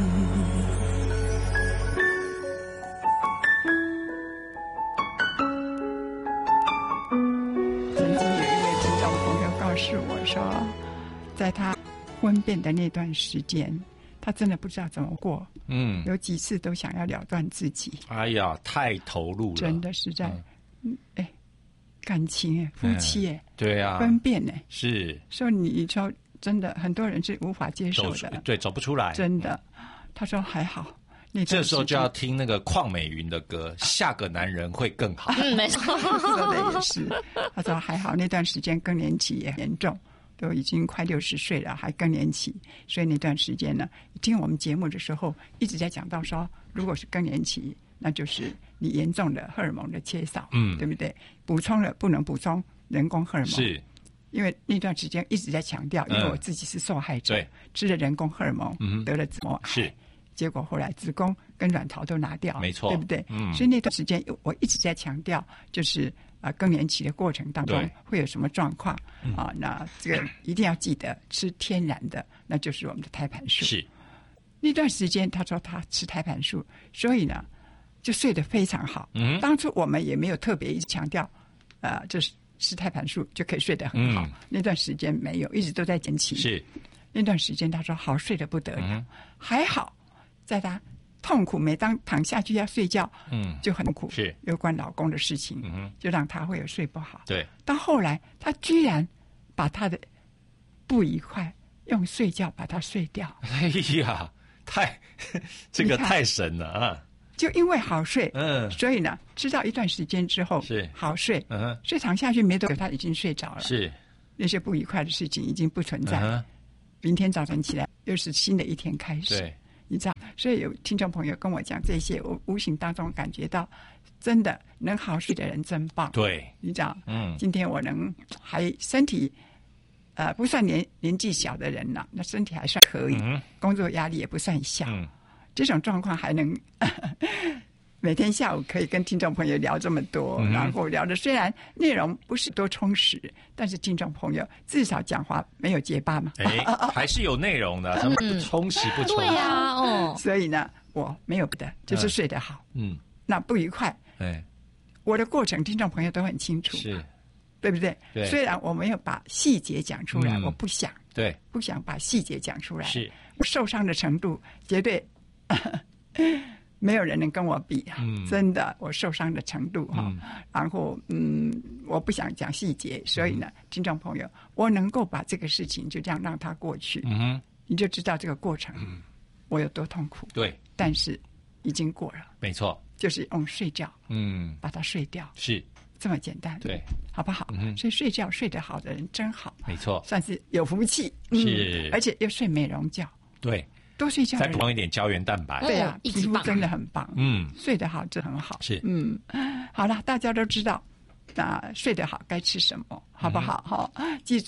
是我说，在他婚变的那段时间，他真的不知道怎么过，嗯，有几次都想要了断自己。 哎呀，太投入了， 真的是在，嗯，哎，感情哎，夫妻哎， 对啊， 婚变哎， 是， 说你说真的，很多人是无法接受的， 对，走不出来， 真的。他说还好。 这时候就要听那个邝美云的歌，下个男人会更好。 嗯，没错， 说的也是。他说还好那段时间更年期也很严重，都已经快六十岁了，还更年期，所以那段时间呢，听我们节目的时候一直在讲到说，如果是更年期，那就是你严重的荷尔蒙的缺少，嗯，对不对？补充了不能补充人工荷尔蒙， 是。 因为那段时间一直在强调，因为我自己是受害者， 对、嗯， 吃了人工荷尔蒙，嗯、得了子宫癌， 是。 结果后来子宫跟卵巢都拿掉， 没错， 对不对？ 嗯， 所以那段时间我一直在强调，就是啊、呃、更年期的过程当中会有什么状况、嗯、啊？那这个一定要记得吃天然的，那就是我们的胎盘素。 是那段时间他说他吃胎盘素，所以呢就睡得非常好。嗯，当初我们也没有特别一直强调，啊、呃，就是吃胎盘素就可以睡得很好。嗯、那段时间没有，一直都在减轻。 是那段时间他说好睡得不得了，嗯、还好。在他痛苦，每当躺下去要睡觉，嗯，就很痛苦。 是有关老公的事情，嗯，就让他会有睡不好。 对， 到后来他居然把他的不愉快用睡觉把它睡掉。 哎呀，太这个太神了啊！ 就因为好睡，嗯，所以呢，知道一段时间之后是好睡， 嗯， 所以躺下去没多久他已经睡着了。 是那些不愉快的事情已经不存在。嗯、明天早晨起来又是新的一天开始。 对。 你知道，所以有听众朋友跟我讲这些，我无形当中感觉到，真的能好睡的人真棒。 对， 你知道，嗯，今天我能还身体，呃，不算年年纪小的人了，那身体还算可以，嗯、工作压力也不算小，嗯、这种状况还能呵呵每天下午可以跟听众朋友聊这么多，嗯、然后聊的虽然内容不是多充实，但是听众朋友至少讲话没有结巴嘛， 哎，还是有内容的，他们不充实不充。 对呀、啊，哦， 所以呢，我没有的，就是睡得好，嗯，那不愉快， 哎， 我的过程听众朋友都很清楚， 是， 对不对？ 对， 虽然我没有把细节讲出来，嗯、我不想， 对， 不想把细节讲出来， 是， 我受伤的程度绝对。没有人能跟我比啊！嗯、真的，我受伤的程度哈，嗯、然后嗯，我不想讲细节，所以呢，嗯、听众朋友，我能够把这个事情就这样让它过去，嗯哼，你就知道这个过程，嗯、我有多痛苦。 对， 但是已经过了， 没错， 就是用睡觉，嗯，把它睡掉， 是这么简单， 对， 好不好？嗯、所以睡觉睡得好的人真好， 没错， 算是有福气， 是， 嗯、而且又睡美容觉， 对。 多睡觉， 再补充一点胶原蛋白。 对啊，皮肤真的很棒。嗯，睡得好，这很好。 是， 嗯，好了，大家都知道，那睡得好该吃什么，好不好？哈、嗯，记住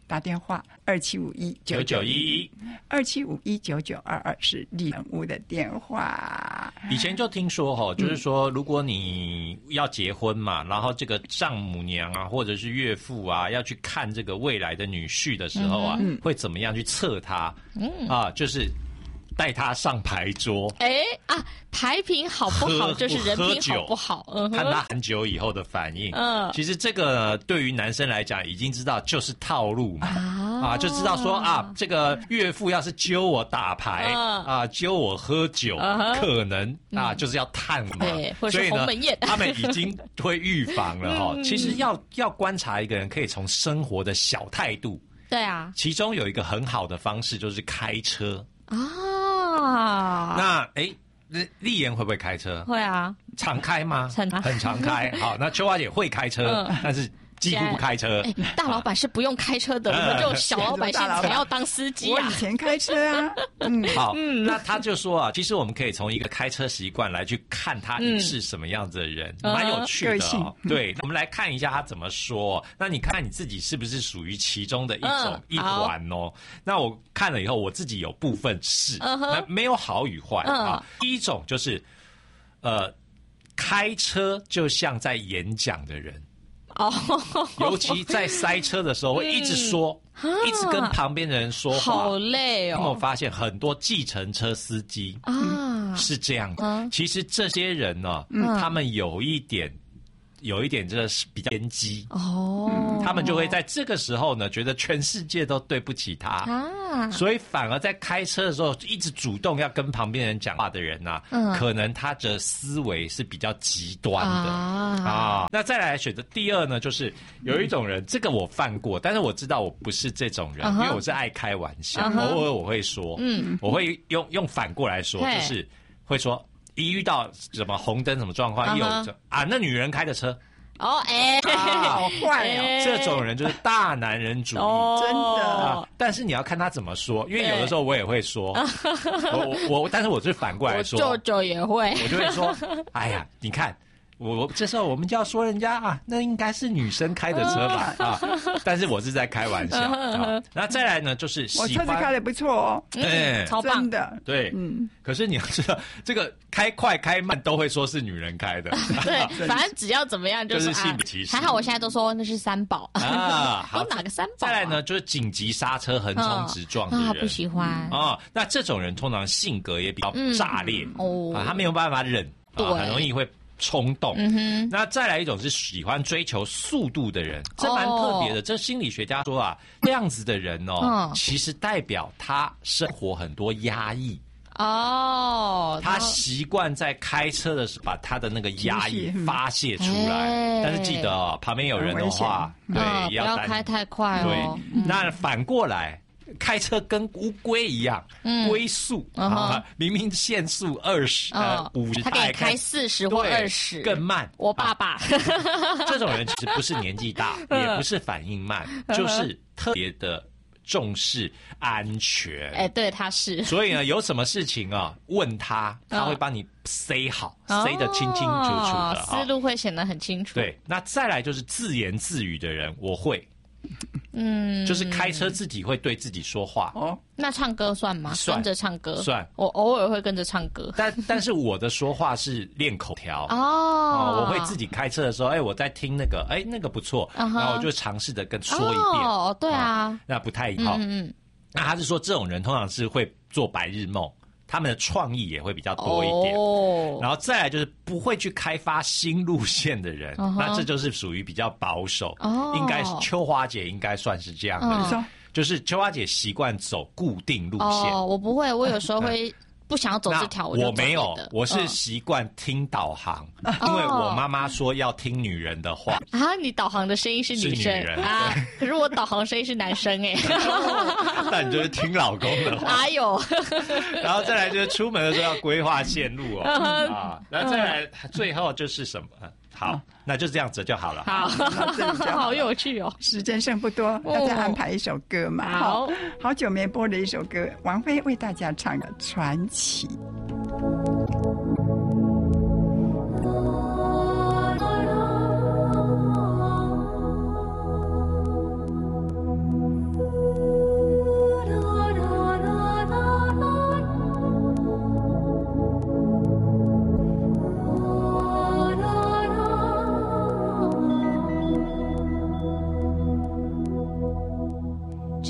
打电话二七五一九九一一， 二七五一九九二二是丽人屋的电话。 以前就听说哈，就是说如果你要结婚嘛，然后这个丈母娘啊，或者是岳父啊，要去看这个未来的女婿的时候啊，嗯、会怎么样去测他？嗯啊，就是带他上牌桌。 哎啊，牌品好不好，就是人品好不好，嗯， 看他很久以后的反应。嗯，其实这个对于男生来讲，已经知道就是套路嘛。啊，就知道说啊，这个岳父要是揪我打牌、嗯、啊，揪我喝酒，嗯、可能啊、嗯、就是要探嘛， 对，或者是鸿门宴， 他们已经会预防了哈、嗯。其实要要观察一个人，可以从生活的小态度。 对啊， 其中有一个很好的方式就是开车啊。 那哎，丽妍会不会开车？ 会啊， 常开吗？ 很很常开。好，那秋华姐会开车，嗯、但是。几乎不开车， 哎，大老板是不用开车的，我们这种小老百姓才要当司机啊！ 我以前开车啊， 嗯，好，嗯，那他就说啊，其实我们可以从一个开车习惯来去看他是什么样子的人，蛮、嗯、有趣的、哦。对，我们来看一下他怎么说。那你看你自己是不是属于其中的一种、嗯、一环哦？那我看了以后，我自己有部分是，嗯、那没有好与坏、嗯、啊。第一种就是，呃，开车就像在演讲的人。哦，尤其在塞车的时候，会一直说，嗯、一直跟旁边的人说话， 好累哦。 因为我发现很多计程车司机啊是这样的。嗯、其实这些人呢、嗯，他们有一点。有一点这是比较偏激哦、嗯，他们就会在这个时候呢，觉得全世界都对不起他啊，所以反而在开车的时候一直主动要跟旁边人讲话的人呐、啊，嗯，可能他的思维是比较极端的 啊, 啊。那再来选择第二呢，就是有一种人，这个我犯过，但是我知道我不是这种人，嗯、因为我是爱开玩笑，嗯、偶尔我会说，嗯，我会用用反过来说，就是会说。一遇到什么红灯什么状况，有、uh-huh. 啊，那女人开的车哦，哎、欸， 好坏哦、 欸，这种人就是大男人主义， 哦、真的、 啊。但是你要看他怎么说，因为有的时候我也会说，我我我，但是我是反过来说， 我舅舅也会， 我就会说，哎呀，你看。我这时候我们就要说人家啊，那应该是女生开的车吧啊！但是我是在开玩笑啊。那再来呢，就是喜欢我车子开的不错哦， 嗯， 超棒真的。 对，嗯。可是你要知道，这个开快开慢都会说是女人开的。 对，反正只要怎么样就是、 就是性别歧视。 还好我现在都说那是三宝啊，好哪个三宝、啊？ 再来呢，就是紧急刹车、横冲直撞的人， 啊，不喜欢啊。那这种人通常性格也比较炸裂、嗯、哦，啊，他没有办法忍，啊，很容易会。冲动、嗯哼，那再来一种是喜欢追求速度的人，这蛮特别的。哦、这心理学家说啊，这样子的人哦，嗯、其实代表他生活很多压抑哦，他习惯在开车的时候把他的那个压抑发泄出来。但是记得哦，旁边有人的话，对， 哦、 要不要开太快哦。 对，嗯、那反过来。开车跟乌龟一样，嗯、龟速、uh-huh. 啊，明明限速二十、呃五十， 他可以开四十或二十， 更慢。 我爸爸、啊、 这种人其实不是年纪大，也不是反应慢，就是特别的重视安全。 哎、欸，对，他是。 所以呢，有什么事情啊，问他，他会帮你塞好，塞、oh. 得清清楚楚的， 思路会显得很清楚。 对，那再来就是自言自语的人，我会。嗯，就是开车自己会对自己说话哦。 那唱歌算吗？ 算， 跟着唱歌算。 我偶尔会跟着唱歌， 但但是我的说话是练口条哦、呃。我会自己开车的时候，哎、欸，我在听那个，哎、欸，那个不错， uh-huh. 然后我就尝试的跟说一遍。 哦，对啊， 呃、那不太好。嗯嗯。那他是说这种人通常是会做白日梦。他们的创意也会比较多一点，哦、然后再来就是不会去开发新路线的人， uh-huh. 那这就是属于比较保守。哦、应该是秋花姐应该算是这样的人，嗯、就是秋花姐习惯走固定路线。 哦，我不会，我有时候会。不想要走这条，我就我没有，我是习惯听导航、嗯，因为我妈妈说要听女人的话啊。你导航的声音是女生是女人啊，可是我导航声音是男生哎、欸。 那你就是听老公的话。 哪有？ 然后再来就是出门的时候要规划线路哦、嗯、啊，然后再来最后就是什么？好，那就这样子就好了。 好，好有趣哦。 时间剩不多，大家安排一首歌嘛。好，好久没播的一首歌，王菲为大家唱的《传奇》。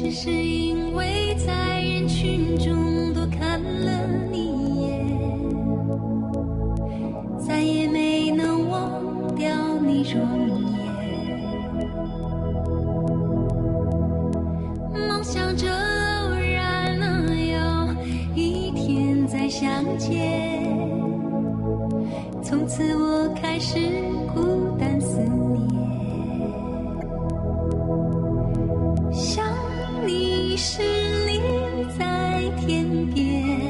只是因为在人群中多看了你一眼，再也没能忘掉你容颜。梦想着偶然能有一天再相见，从此我开始孤单思念。想你时你在天边，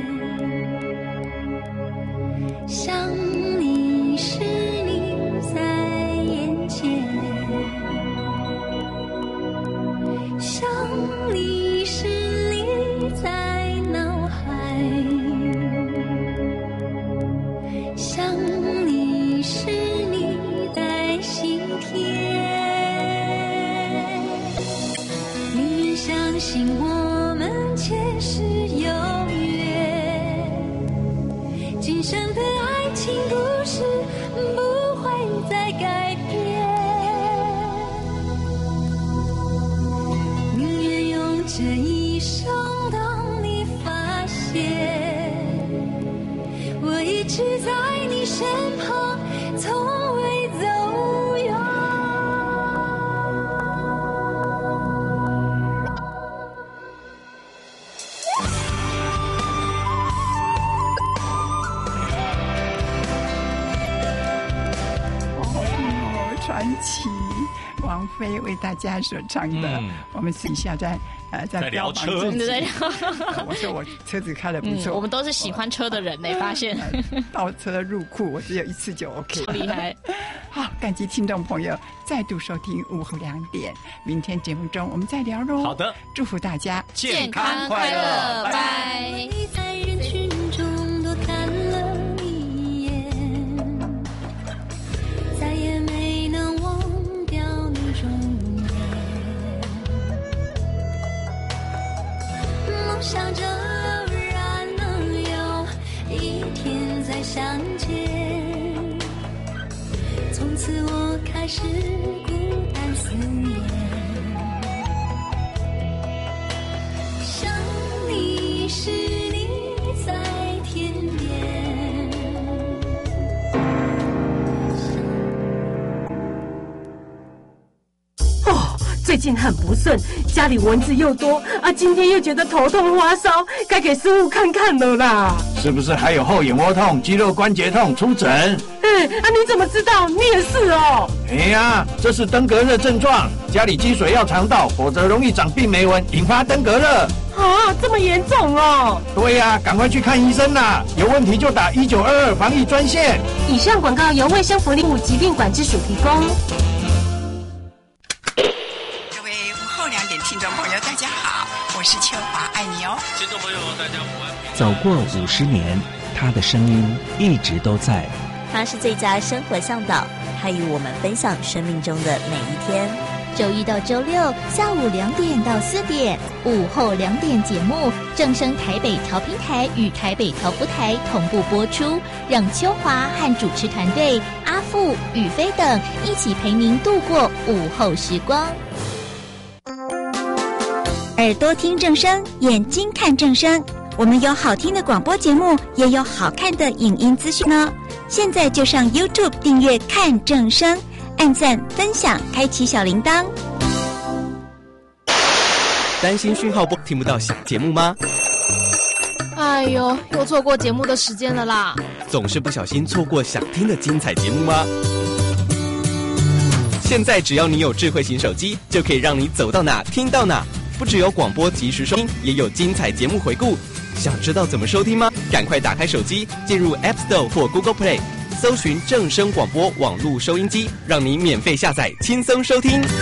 想你时你在眼前，想你时你在脑海，想你时你在心田。宁愿相信我们前世有约，今生的爱情故事不会再改变。宁愿用这一生等你发现，我一直在你身旁，从未走远。 哦，传奇，王菲为大家所唱的。 嗯我们私底下在呃在在聊标榜车自己对呃我说我车子开的不嗯， 错， 我们都是喜欢车的人呢，发现呃倒车入库，我只有一次就 OK 超厉害。 好，感激听众朋友再度收听午后两点，明天节目中我们再聊喽。 好的， 祝福大家健康快乐，拜。 在人群中多看了你一眼，再也没能忘掉你容颜。梦想着偶然能有一天再相见，从此我开始孤单思念。想你时你在天边， 哦，最近很不顺，家里蚊子又多啊，今天又觉得头痛发烧，该给师傅看看了啦。 是不是还有后眼窝痛、肌肉关节痛？出诊。 哎，啊，你怎么知道？你也是哦。 哎呀，这是登革热症状，家里积水要肠道，否则容易长病媒蚊，引发登革热。 啊，这么严重哦。 对呀、啊，赶快去看医生啦！有问题就打一九二二防疫专线。 以上广告由卫生福利部疾病管制署提供。 各位午后两点听众朋友，大家好，我是秋华，爱你哦。 听众朋友，大家午安。 走过五十年，他的声音一直都在。 他是最佳生活向导，他与我们分享生命中的每一天。 周一到周六下午两点到四点，午后两点节目正声台北调频台与台北调布台同步播出，让秋华和主持团队阿富、宇飞等一起陪您度过午后时光。 耳朵听正声，眼睛看正声。我们有好听的广播节目，也有好看的影音资讯呢。现在就上 YouTube 订阅看正声，按赞分享，开启小铃铛。 担心讯号不听不到小节目吗？ 哎呦，又错过节目的时间了啦！ 总是不小心错过想听的精彩节目吗？现在只要你有智慧型手机，就可以让你走到哪听到哪。不只有广播即时收听，也有精彩节目回顾。想知道怎么收听吗？赶快打开手机，进入 App Store 或 Google Play， 搜寻正声广播网络收音机，让你免费下载，轻松收听。